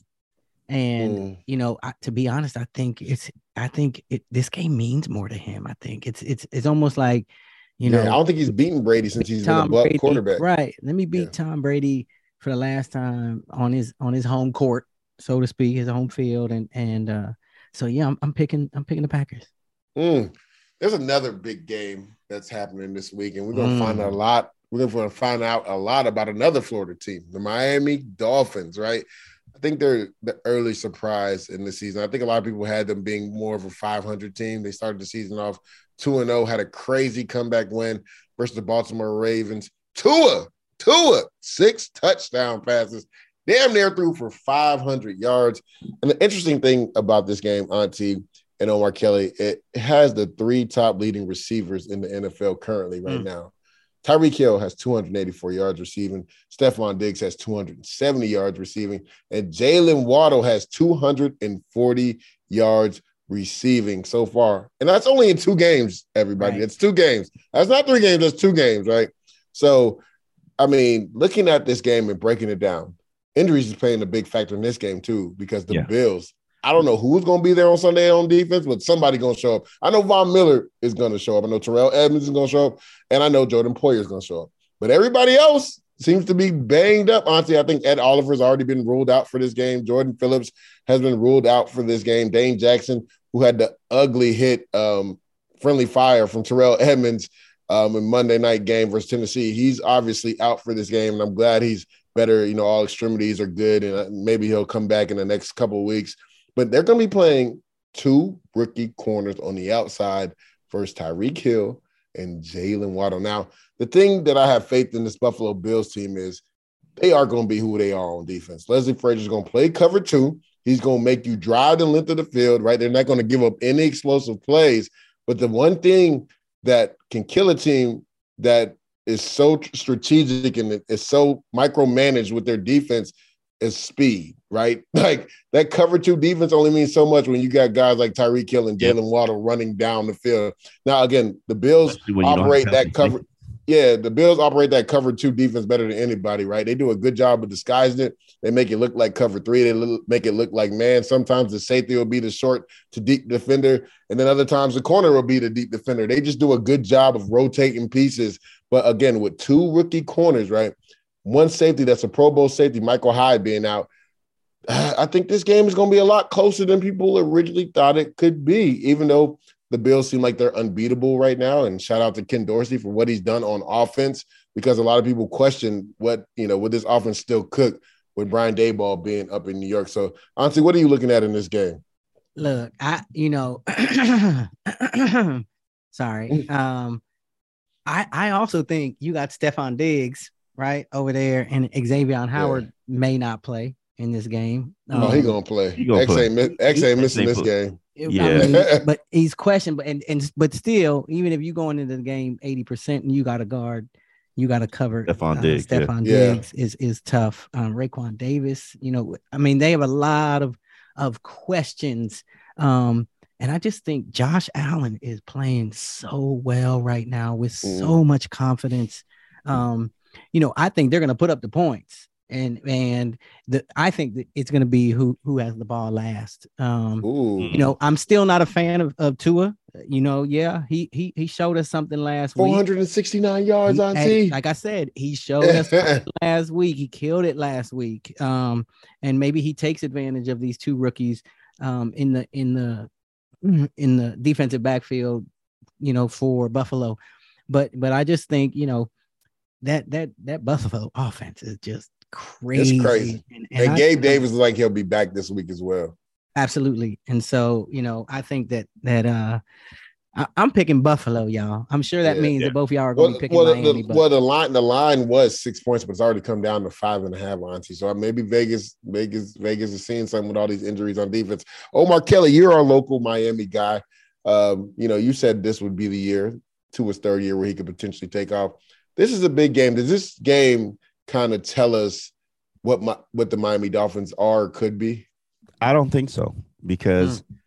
And, mm. you know, I, to be honest, I think it's, I think it, this game means more to him. I think it's, it's, it's almost like, you yeah, know, I don't think he's beaten Brady since he's Tom been a Brady, quarterback. Right. Let me beat yeah. Tom Brady for the last time on his, on his home court, so to speak, his home field. And, and, uh, so yeah, I'm, I'm picking, I'm picking the Packers. Mm. There's another big game that's happening this week, and we're going to mm. find a lot. We're going to find out a lot about another Florida team, the Miami Dolphins, right? I think they're the early surprise in the season. I think a lot of people had them being more of a five hundred team. They started the season off two and oh, had a crazy comeback win versus the Baltimore Ravens. Tua, Tua, six touchdown passes, damn near threw for five hundred yards. And the interesting thing about this game, Auntie and Omar Kelly, it has the three top leading receivers in the N F L currently right mm. now. Tyreek Hill has two hundred eighty-four yards receiving. Stephon Diggs has two hundred seventy yards receiving. And Jalen Waddle has two hundred forty yards receiving so far. And that's only in two games, everybody. Right. It's two games. That's not three games. That's two games, right? So, I mean, looking at this game and breaking it down, injuries is playing a big factor in this game too because the yeah. Bills, I don't know who's going to be there on Sunday on defense, but somebody's going to show up. I know Von Miller is going to show up. I know Terrell Edmonds is going to show up, and I know Jordan Poyer is going to show up. But everybody else seems to be banged up. Honestly, I think Ed Oliver's already been ruled out for this game. Jordan Phillips has been ruled out for this game. Dane Jackson, who had the ugly hit um, friendly fire from Terrell Edmonds um, in Monday night game versus Tennessee, he's obviously out for this game, and I'm glad he's better. You know, all extremities are good, and maybe he'll come back in the next couple of weeks. But they're going to be playing two rookie corners on the outside versus Tyreek Hill and Jalen Waddle. Now, the thing that I have faith in this Buffalo Bills team is they are going to be who they are on defense. Leslie Frazier is going to play cover two. He's going to make you drive the length of the field, right? They're not going to give up any explosive plays. But the one thing that can kill a team that is so strategic and is so micromanaged with their defense is speed, right? Like that cover two defense only means so much when you got guys like Tyreek Hill and Jalen Waddle running down the field. Now, again, the Bills operate that cover. Yeah, the Bills operate that cover two defense better than anybody, right? They do a good job of disguising it. They make it look like cover three. They look, make it look like man. Sometimes the safety will be the short to deep defender, and then other times the corner will be the deep defender. They just do a good job of rotating pieces. But again, with two rookie corners, right? One safety that's a Pro Bowl safety, Michael Hyde being out. I think this game is going to be a lot closer than people originally thought it could be, even though the Bills seem like they're unbeatable right now. And shout out to Ken Dorsey for what he's done on offense, because a lot of people question what, you know, would this offense still cook with Brian Daboll being up in New York. So, honestly, what are you looking at in this game? Look, I, you know, sorry. Um, I, I also think you got Stephon Diggs right over there, and Xavier Howard yeah. may not play in this game. Um, oh, he gonna play. He gonna X play. Ain't, X ain't missing this game. Yeah, I mean, but he's questioned. But and, and but still, even if you going into the game eighty percent and you got to guard, you got to cover. Stephon uh, Diggs, Stephon yeah. Diggs yeah. is is tough. Um, Raekwon Davis, you know, I mean, they have a lot of of questions. Um, and I just think Josh Allen is playing so well right now with mm. so much confidence. Um, you know, I think they're going to put up the points. And and the I think that it's going to be who who has the ball last. Um, Ooh. You know, I'm still not a fan of, of Tua. You know, yeah, he he he showed us something last four week. hundred sixty-nine yards He, on hey, T. like I said, he showed us something last week. He killed it last week. Um, and maybe he takes advantage of these two rookies um, in the in the in the defensive backfield, you know, for Buffalo. But but I just think, you know, that that that Buffalo offense is just crazy. It's crazy. And, And, I- Gabe Davis is like he'll be back this week as well. Absolutely. And so, you know, I think that that uh I, I'm picking Buffalo, y'all. I'm sure that Yeah, means yeah. that both of y'all are going to Well, be picking well, Miami. the, but well, the line the line was six points, but it's already come down to five and a half, Auntie. So maybe Vegas, Vegas, Vegas is seeing something with all these injuries on defense. Omar Kelly, you're our local Miami guy. Um, you know, you said this would be the year, to his third year, where he could potentially take off. This is a big game. Does this game kind of tell us what my, what the Miami Dolphins are or could be? I don't think so, because Mm.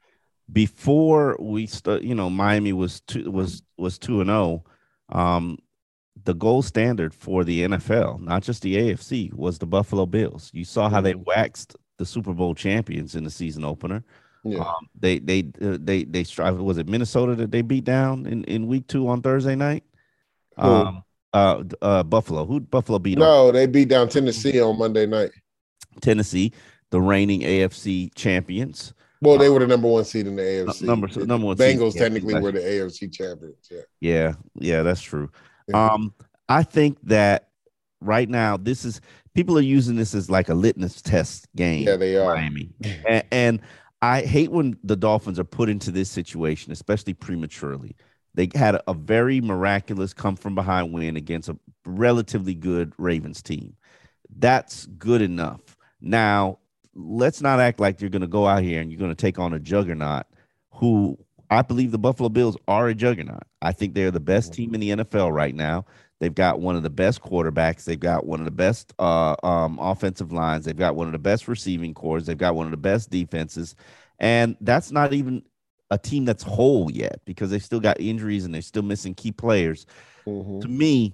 before we start, you know, Miami was two was was two and zero. Um, the gold standard for the N F L, not just the A F C, was the Buffalo Bills. You saw how they waxed the Super Bowl champions in the season opener. Yeah. Um, they they uh, they they strive. Was it Minnesota that they beat down in, in week two on Thursday night? Who? Um, uh, uh, Buffalo. Who Buffalo beat? No, they beat down Tennessee on Monday night. On? Tennessee, the reigning A F C champions. Well, they were the number one seed in the A F C. Number number one. Bengals seed, yeah, technically exactly. were the A F C champions. Yeah. Yeah, yeah, that's true. Yeah. Um, I think that right now this is people are using this as like a litmus test game. Yeah, they are. Miami, and, and I hate when the Dolphins are put into this situation, especially prematurely. They had a, a very miraculous come from behind win against a relatively good Ravens team. That's good enough. Now, let's not act like you're going to go out here and you're going to take on a juggernaut who I believe the Buffalo Bills are a juggernaut. I think they're the best team in the N F L right now. They've got one of the best quarterbacks. They've got one of the best uh, um, offensive lines. They've got one of the best receiving cores. They've got one of the best defenses. And that's not even a team that's whole yet, because they've still got injuries and they're still missing key players. Mm-hmm. To me,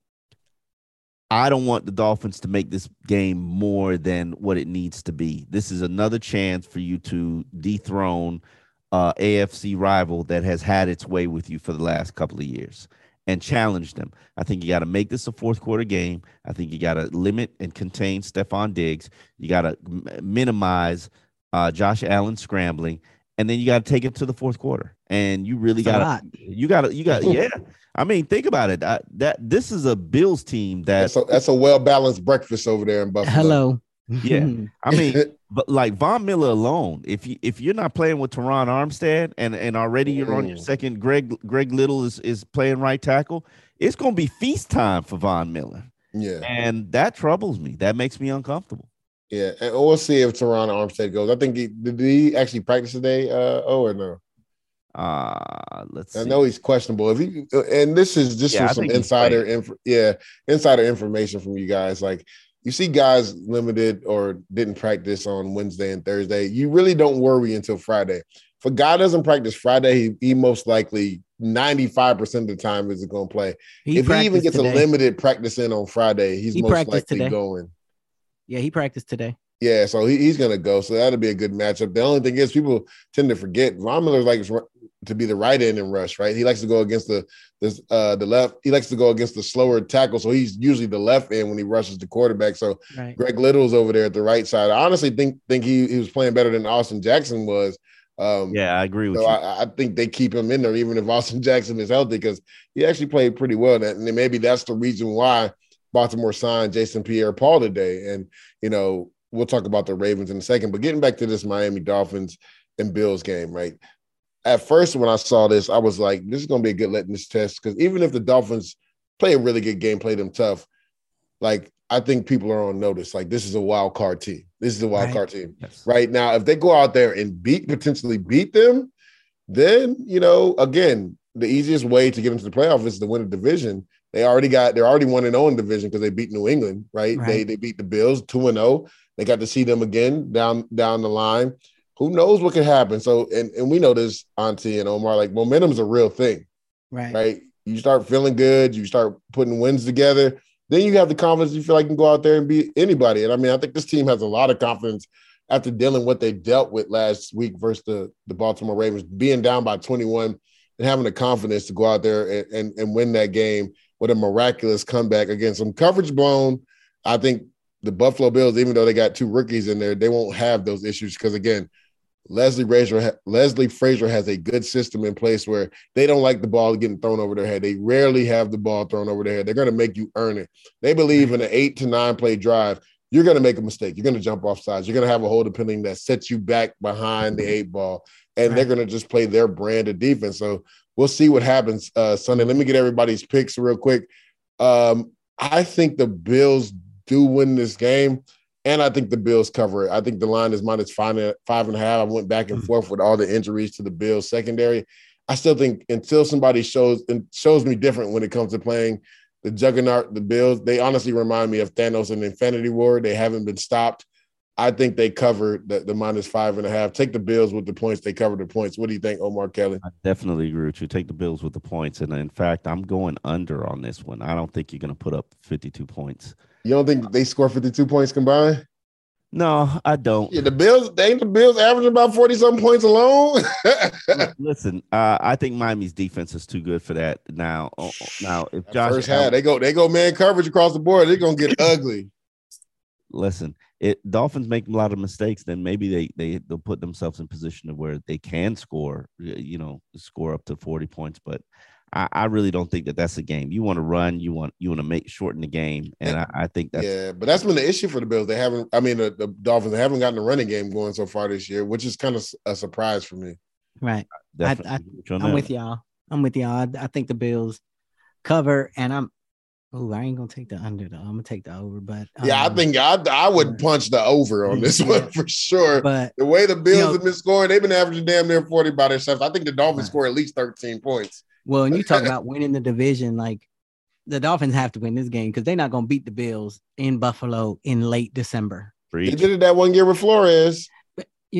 I don't want the Dolphins to make this game more than what it needs to be. This is another chance for you to dethrone uh, A F C rival that has had its way with you for the last couple of years and challenge them. I think you got to make this a fourth quarter game. I think you got to limit and contain Stephon Diggs. You got to m- minimize uh, Josh Allen scrambling, and then you got to take it to the fourth quarter. And you really got to, you got to, you got, yeah. I mean, think about it. I, that this is a Bills team that That's a, that's a well balanced breakfast over there in Buffalo. Hello. Yeah, I mean, but like Von Miller alone, if you if you're not playing with Teron Armstead and and already you're on your Mm. second, Greg Greg Little is is playing right tackle, it's gonna be feast time for Von Miller, Yeah. and that troubles me. That makes me uncomfortable. Yeah. And we'll see if Teron Armstead goes. I think he did he actually practice today? Uh, oh, or no? Uh let's I see. know he's questionable. If he and this is just Yeah, I for some think he's insider playing. info, yeah, insider information from you guys. Like you see guys limited or didn't practice on Wednesday and Thursday. You really don't worry until Friday. If a guy doesn't practice Friday, he, he most likely ninety-five percent of the time isn't going to play. He if he even practiced gets today. a limited practice in on Friday, he's He most practiced likely today. going. Yeah, he practiced today. Yeah, so he, he's going to go. So that'll be a good matchup. The only thing is people tend to forget Von Miller likes to be the right end and rush, right? He likes to go against the this uh the left. He likes to go against the slower tackle. So he's usually the left end when he rushes the quarterback. So Right. Greg Little's over there at the right side. I honestly think think he, he was playing better than Austin Jackson was. Um, Yeah, I agree with so you. I, I think they keep him in there even if Austin Jackson is healthy, because he actually played pretty well. And then maybe that's the reason why Baltimore signed Jason Pierre-Paul today. And, you know, we'll talk about the Ravens in a second. But getting back to this Miami Dolphins and Bills game, right? At first, when I saw this, I was like, this is going to be a good litmus test, because even if the Dolphins play a really good game, play them tough, like, I think people are on notice. Like, this is a wild card team. This is a wild Right. card team. Yes. Right now, if they go out there and beat, potentially beat them, then, you know, again, the easiest way to get into the playoff is to win a division. They already got, they're already one and oh in division because they beat New England, right? Right. They they beat the Bills two and oh. They got to see them again down down the line. Who knows what could happen? So, and, and we know this, Auntie and Omar, like momentum's a real thing, Right. right? You start feeling good, you start putting wins together, then you have the confidence you feel like you can go out there and beat anybody. And I mean, I think this team has a lot of confidence after dealing with what they dealt with last week versus the, the Baltimore Ravens, being down by twenty-one and having the confidence to go out there and, and, and win that game with a miraculous comeback against some coverage blown. I think the Buffalo Bills, even though they got two rookies in there, they won't have those issues because, again, Leslie Frazier, Leslie Frazier has a good system in place where they don't like the ball getting thrown over their head. They rarely have the ball thrown over their head. They're going to make you earn it. They believe in an eight to nine play drive, you're going to make a mistake. You're going to jump off sides. You're going to have a holding penalty that sets you back behind the eight ball, and right. they're going to just play their brand of defense. So we'll see what happens uh, Sunday. Let me get everybody's picks real quick. Um, I think the Bills do win this game, and I think the Bills cover it. I think the line is minus five, five and a half. I went back and forth with all the injuries to the Bills secondary. I still think until somebody shows shows me different when it comes to playing the juggernaut, the Bills, they honestly remind me of Thanos in Infinity War. They haven't been stopped. I think they covered the, the minus five and a half. Take the Bills with the points. They cover the points. What do you think, Omar Kelly? I definitely agree with you. Take the Bills with the points. And in fact, I'm going under on this one. I don't think you're going to put up fifty-two points. You don't think they score fifty-two points combined? No, I don't. Yeah, the Bills, they ain't the Bills averaging about forty-something points alone. Listen, uh, I think Miami's defense is too good for that. Now, uh, now if Josh first half, they go, they go man coverage across the board, they're gonna get ugly. Listen, it Dolphins make a lot of mistakes, then maybe they they they'll put themselves in position of where they can score, you know, score up to forty points. But I, I really don't think that that's a game. You want to run, you want you want to make shorten the game, and I, I think that's yeah. But that's been the issue for the Bills. They haven't. I mean, the, the Dolphins they haven't gotten a running game going so far this year, which is kind of a surprise for me. Right. I, I, I'm with y'all. I'm with y'all. I, I think the Bills cover, and I'm. Oh, I ain't gonna take the under though. I'm gonna take the over, but um, yeah, I think I I would punch the over on this yeah. one for sure. But the way the Bills you know, have been scoring, they've been averaging damn near forty by themselves. I think the Dolphins right. score at least thirteen points. Well, and you talk about winning the division, like the Dolphins have to win this game because they're not gonna beat the Bills in Buffalo in late December. They did it that one year with Flores. You,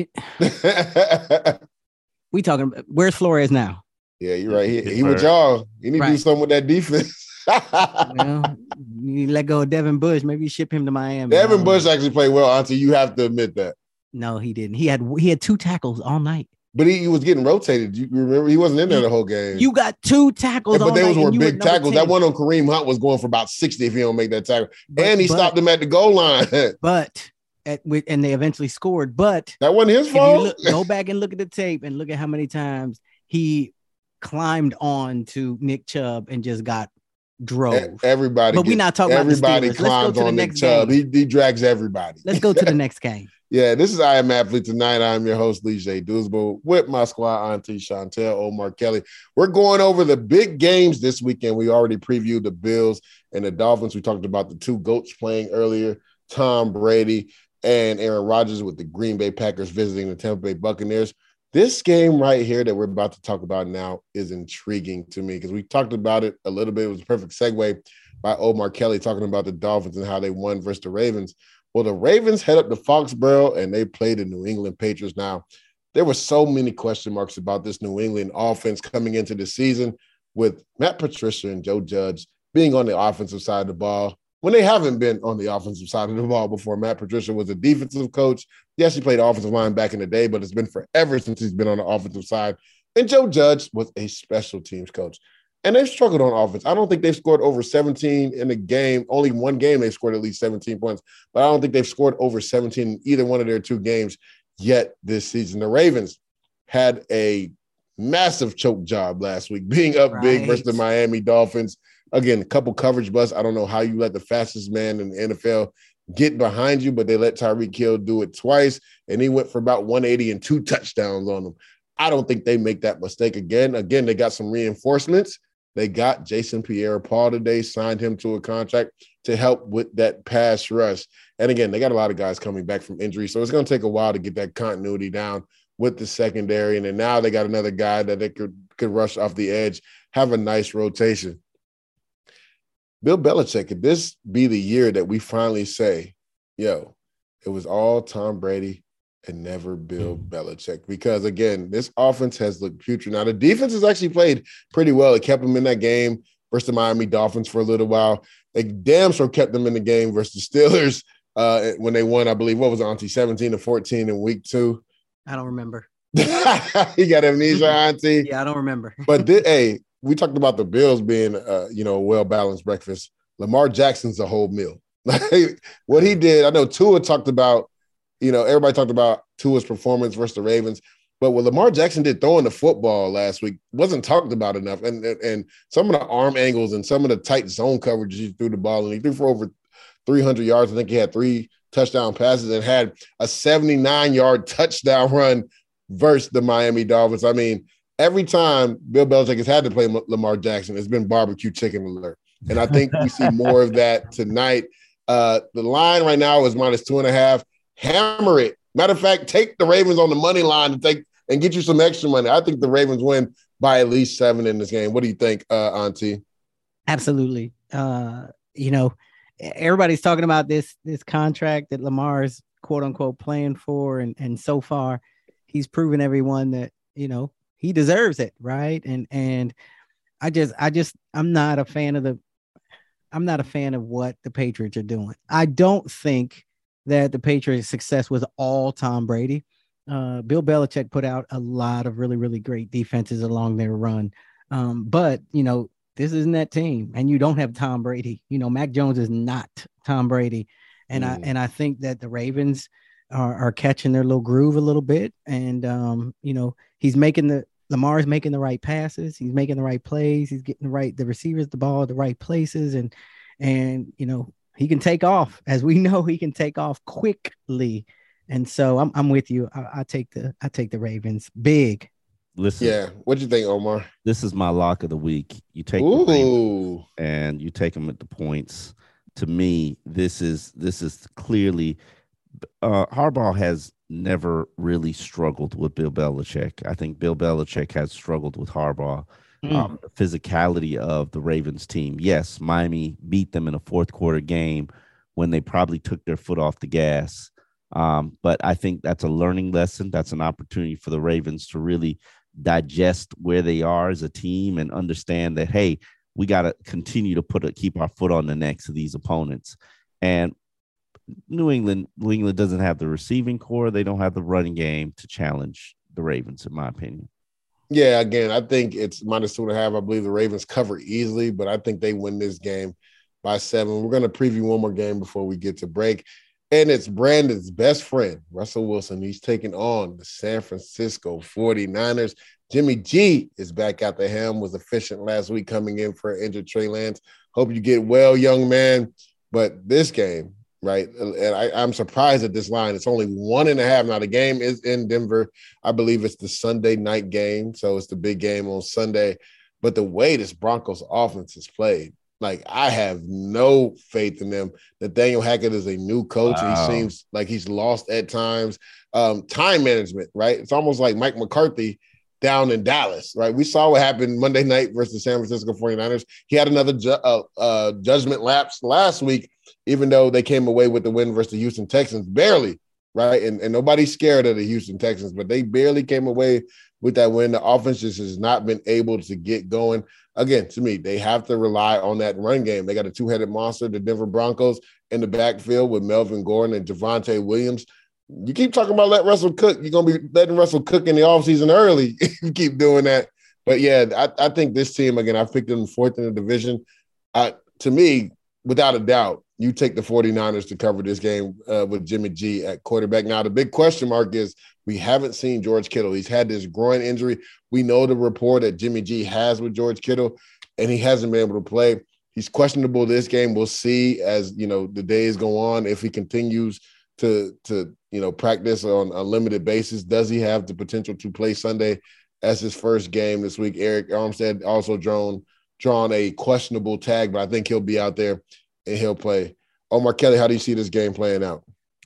we talking? Where's Flores now? Yeah, you're right. He, he with y'all. You need right. to do something with that defense. Well, you let go of Devin Bush. Maybe you ship him to Miami. Devin Bush know. actually played well, Auntie. You have to admit that. No, he didn't. He had he had two tackles all night. But he, he was getting rotated. You remember he wasn't in there the whole game. You got two tackles, yeah, but all those night were big tackles. That one on Kareem Hunt was going for about sixty if he don't make that tackle, but, and he but, stopped him at the goal line. But at and they eventually scored. But that wasn't his fault. Look, go back and look at the tape and look at how many times he climbed on to Nick Chubb and just got drove. Everybody, but we're not talking everybody about the Steelers. climbs on Nick Chubb. He, he drags everybody. Let's go to the next game. Yeah, this is I Am Athlete Tonight. I'm your host, Lee J. Doosbull, with my squad, Auntie Chantel, Omar Kelly. We're going over the big games this weekend. We already previewed the Bills and the Dolphins. We talked about the two GOATs playing earlier, Tom Brady and Aaron Rodgers, with the Green Bay Packers visiting the Tampa Bay Buccaneers. This game right here that we're about to talk about now is intriguing to me because we talked about it a little bit. It was a perfect segue by Omar Kelly talking about the Dolphins and how they won versus the Ravens. Well, the Ravens head up to Foxborough and they play the New England Patriots. Now, there were so many question marks about this New England offense coming into the season with Matt Patricia and Joe Judge being on the offensive side of the ball when they haven't been on the offensive side of the ball before. Matt Patricia was a defensive coach. Yes, he played offensive line back in the day, but it's been forever since he's been on the offensive side. And Joe Judge was a special teams coach. And they've struggled on offense. I don't think they've scored over seventeen in a game. Only one game they've scored at least seventeen points. But I don't think they've scored over seventeen in either one of their two games yet this season. The Ravens had a massive choke job last week, being up right. big versus the Miami Dolphins. Again, a couple coverage busts. I don't know how you let the fastest man in the N F L get behind you, but they let Tyreek Hill do it twice, and he went for about one eighty and two touchdowns on them. I don't think they make that mistake again. Again, they got some reinforcements. They got Jason Pierre-Paul today, signed him to a contract to help with that pass rush. And again, they got a lot of guys coming back from injury, so it's going to take a while to get that continuity down with the secondary. And then now they got another guy that they could, could rush off the edge, have a nice rotation. Bill Belichick, could this be the year that we finally say, yo, it was all Tom Brady and never Bill Belichick? Because, again, this offense has looked putrid. Now, the defense has actually played pretty well. It kept them in that game versus the Miami Dolphins for a little while. They damn sure kept them in the game versus the Steelers uh, when they won, I believe, what was it, Auntie, seventeen to fourteen in week two? I don't remember. You got amnesia, Auntie? Yeah, I don't remember. But, th- hey, we talked about the Bills being, uh, you know, a well-balanced breakfast. Lamar Jackson's a whole meal. Like, what he did, I know Tua talked about, you know, everybody talked about Tua's performance versus the Ravens. But what Lamar Jackson did throwing the football last week wasn't talked about enough. And, and and some of the arm angles and some of the tight zone coverages he threw the ball, and he threw for over three hundred yards. I think he had three touchdown passes and had a seventy-nine-yard touchdown run versus the Miami Dolphins. I mean, every time Bill Belichick has had to play Lamar Jackson, it's been barbecue chicken alert. And I think we see more of that tonight. Uh, the line right now is minus two and a half. Hammer it. Matter of fact, take the Ravens on the money line and take and get you some extra money. I think the Ravens win by at least seven in this game. What do you think, uh, Auntie? Absolutely. Uh, you know, everybody's talking about this this contract that Lamar's quote unquote playing for, and and so far, he's proven everyone that you know he deserves it, right? And and I just I just I'm not a fan of the I'm not a fan of what the Patriots are doing. I don't think that the Patriots' success was all Tom Brady. Uh, Bill Belichick put out a lot of really, really great defenses along their run. Um, but, you know, this isn't that team, and you don't have Tom Brady. You know, Mac Jones is not Tom Brady. And mm. I and I think that the Ravens are, are catching their little groove a little bit. And, um, you know, he's making the Lamar's making the right passes. He's making the right plays. He's getting the right, the receivers, the ball, at the right places. And, and, you know, he can take off, as we know, he can take off quickly. And so I'm I'm with you. I, I take the I take the Ravens big. Listen, yeah. What do you think, Omar? This is my lock of the week. You take Ooh. the Ravens and you take them at the points. To me, this is this is clearly uh, Harbaugh has never really struggled with Bill Belichick. I think Bill Belichick has struggled with Harbaugh. Mm. Um, the physicality of the Ravens team. Yes, Miami beat them in a fourth quarter game when they probably took their foot off the gas. Um, but I think that's a learning lesson. That's an opportunity for the Ravens to really digest where they are as a team and understand that, hey, we got to continue to put a, keep our foot on the necks of these opponents. And New England, New England doesn't have the receiving core. They don't have the running game to challenge the Ravens, in my opinion. Yeah, again, I think it's minus two and a half. I believe the Ravens cover easily, but I think they win this game by seven. We're going to preview one more game before we get to break. And it's Brandon's best friend, Russell Wilson. He's taking on the San Francisco forty-niners. Jimmy G is back at the helm, was efficient last week coming in for injured Trey Lance. Hope you get well, young man. But this game, right, and I, I'm surprised at this line. It's only one and a half. Now, the game is in Denver. I believe it's the Sunday night game, so it's the big game on Sunday. But the way this Broncos offense is played, like, I have no faith in them. Nathaniel Hackett is a new coach. Wow. He seems like he's lost at times. Um, time management, right? It's almost like Mike McCarthy down in Dallas, right? We saw what happened Monday night versus the San Francisco forty-niners. He had another ju- uh, uh, judgment lapse last week, even though they came away with the win versus the Houston Texans, barely, right? And, and nobody's scared of the Houston Texans, but they barely came away with that win. The offense just has not been able to get going. Again, to me, they have to rely on that run game. They got a two-headed monster, the Denver Broncos, in the backfield with Melvin Gordon and Javonte Williams. You keep talking about let Russell cook. You're going to be letting Russell cook in the offseason early if you keep doing that. But, yeah, I, I think this team, again, I picked them fourth in the division. Uh, to me, without a doubt, you take the forty-niners to cover this game uh, with Jimmy G at quarterback. Now, the big question mark is we haven't seen George Kittle. He's had this groin injury. We know the rapport that Jimmy G has with George Kittle, and he hasn't been able to play. He's questionable this game. We'll see as, you know, the days go on if he continues to, to you know, practice on a limited basis. Does he have the potential to play Sunday as his first game this week? Eric Armstead also drawn, drawn a questionable tag, but I think he'll be out there and he'll play. Omar Kelly, how do you see this game playing out?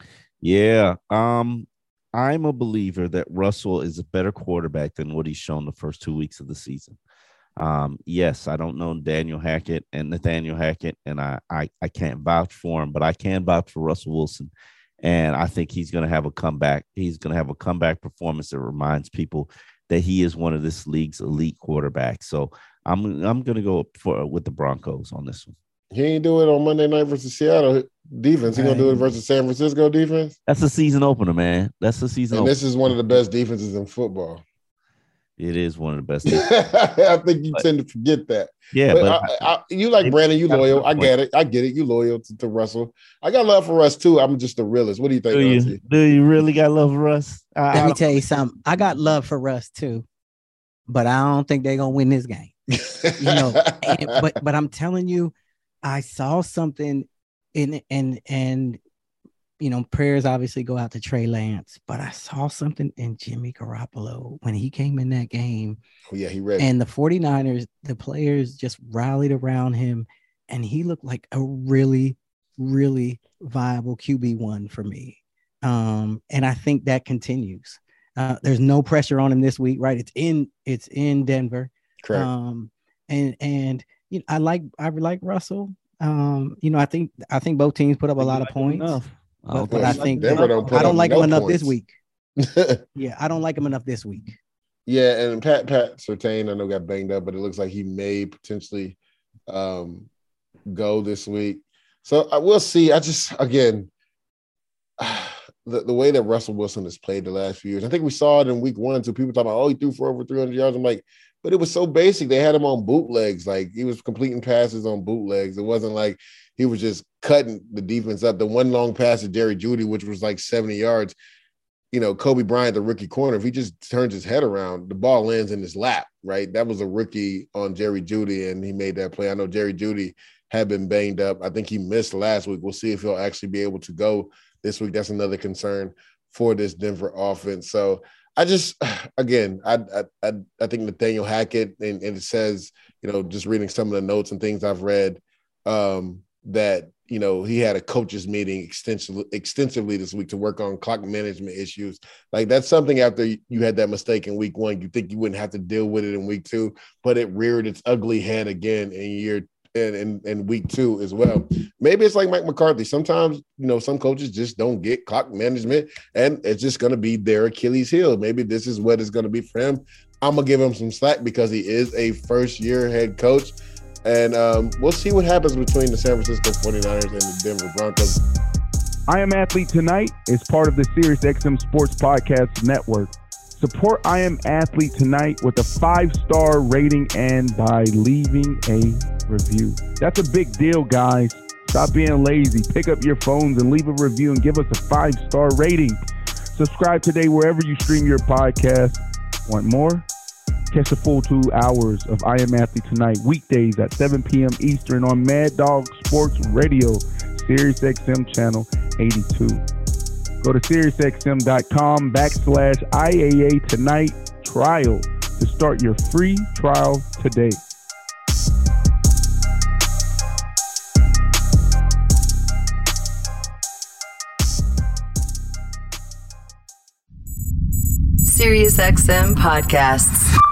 Yeah, um, I'm a believer that Russell is a better quarterback than what he's shown the first two weeks of the season. Um, yes, I don't know Daniel Hackett and Nathaniel Hackett, and I, I, I can't vouch for him, but I can vouch for Russell Wilson. And I think he's going to have a comeback. He's going to have a comeback performance that reminds people that he is one of this league's elite quarterbacks. So I'm I'm gonna go for with the Broncos on this one. He ain't do it on Monday night versus Seattle defense. He gonna do it versus San Francisco defense. That's a season opener, man. That's the season. And opener. This is one of the best defenses in football. It is one of the best. I think you but, tend to forget that. Yeah, but, but I, I, you like Brandon. You loyal. I get it. I get it. You loyal to, to Russell. I got love for Russ too. I'm just a realist. What do you think? Do you, do you really got love for Russ? I, Let I me tell you something. I got love for Russ too, but I don't think they're gonna win this game. You know, and, but but I'm telling you, I saw something in and and you know, prayers obviously go out to Trey Lance, but I saw something in Jimmy Garoppolo when he came in that game. Oh, yeah, he read. And the 49ers, the players just rallied around him, and he looked like a really, really viable Q B one for me. Um, and I think that continues. Uh, there's no pressure on him this week, right? It's in it's in Denver. Correct. Um, and and you know, I like I like Russell. Um, you know, I think I think both teams put up a lot of points. Enough. But, but I think Denver don't put I don't like no him enough points. this week. Yeah, I don't like him enough this week. Yeah, and Pat Pat Surtain, I know, got banged up, but it looks like he may potentially um, go this week. So I will see. I just again, the, the way that Russell Wilson has played the last few years, I think we saw it in week one. So people talking about, oh, he threw for over three hundred yards. I'm like, but it was so basic. They had him on bootlegs. Like he was completing passes on bootlegs. It wasn't like he was just cutting the defense up. The one long pass to Jerry Jeudy, which was like seventy yards, you know, Kobe Bryant, the rookie corner, if he just turns his head around, the ball lands in his lap, right? That was a rookie on Jerry Jeudy, and he made that play. I know Jerry Jeudy had been banged up. I think he missed last week. We'll see if he'll actually be able to go this week. That's another concern for this Denver offense. So I just, again, I I I think Nathaniel Hackett, and, and it says, you know, just reading some of the notes and things I've read, um, that, you know, he had a coaches meeting extensively, extensively this week to work on clock management issues. Like that's something after you had that mistake in week one, you think you wouldn't have to deal with it in week two, but it reared its ugly head again in year and in, in week two as well. Maybe it's like Mike McCarthy. Sometimes, you know, some coaches just don't get clock management, and it's just going to be their Achilles heel. Maybe this is what it's going to be for him. I'm going to give him some slack because he is a first-year head coach. And um, we'll see what happens between the San Francisco forty-niners and the Denver Broncos. I Am Athlete Tonight is part of the SiriusXM Sports Podcast Network. Support I Am Athlete Tonight with a five-star rating and by leaving a review. That's a big deal, guys. Stop being lazy. Pick up your phones and leave a review and give us a five-star rating. Subscribe today wherever you stream your podcast. Want more? Catch the full two hours of I Am Athlete Tonight, weekdays at seven p.m. Eastern on Mad Dog Sports Radio, SiriusXM Channel eighty-two. Go to SiriusXM.com backslash IAA Tonight trial to start your free trial today. SiriusXM Podcasts.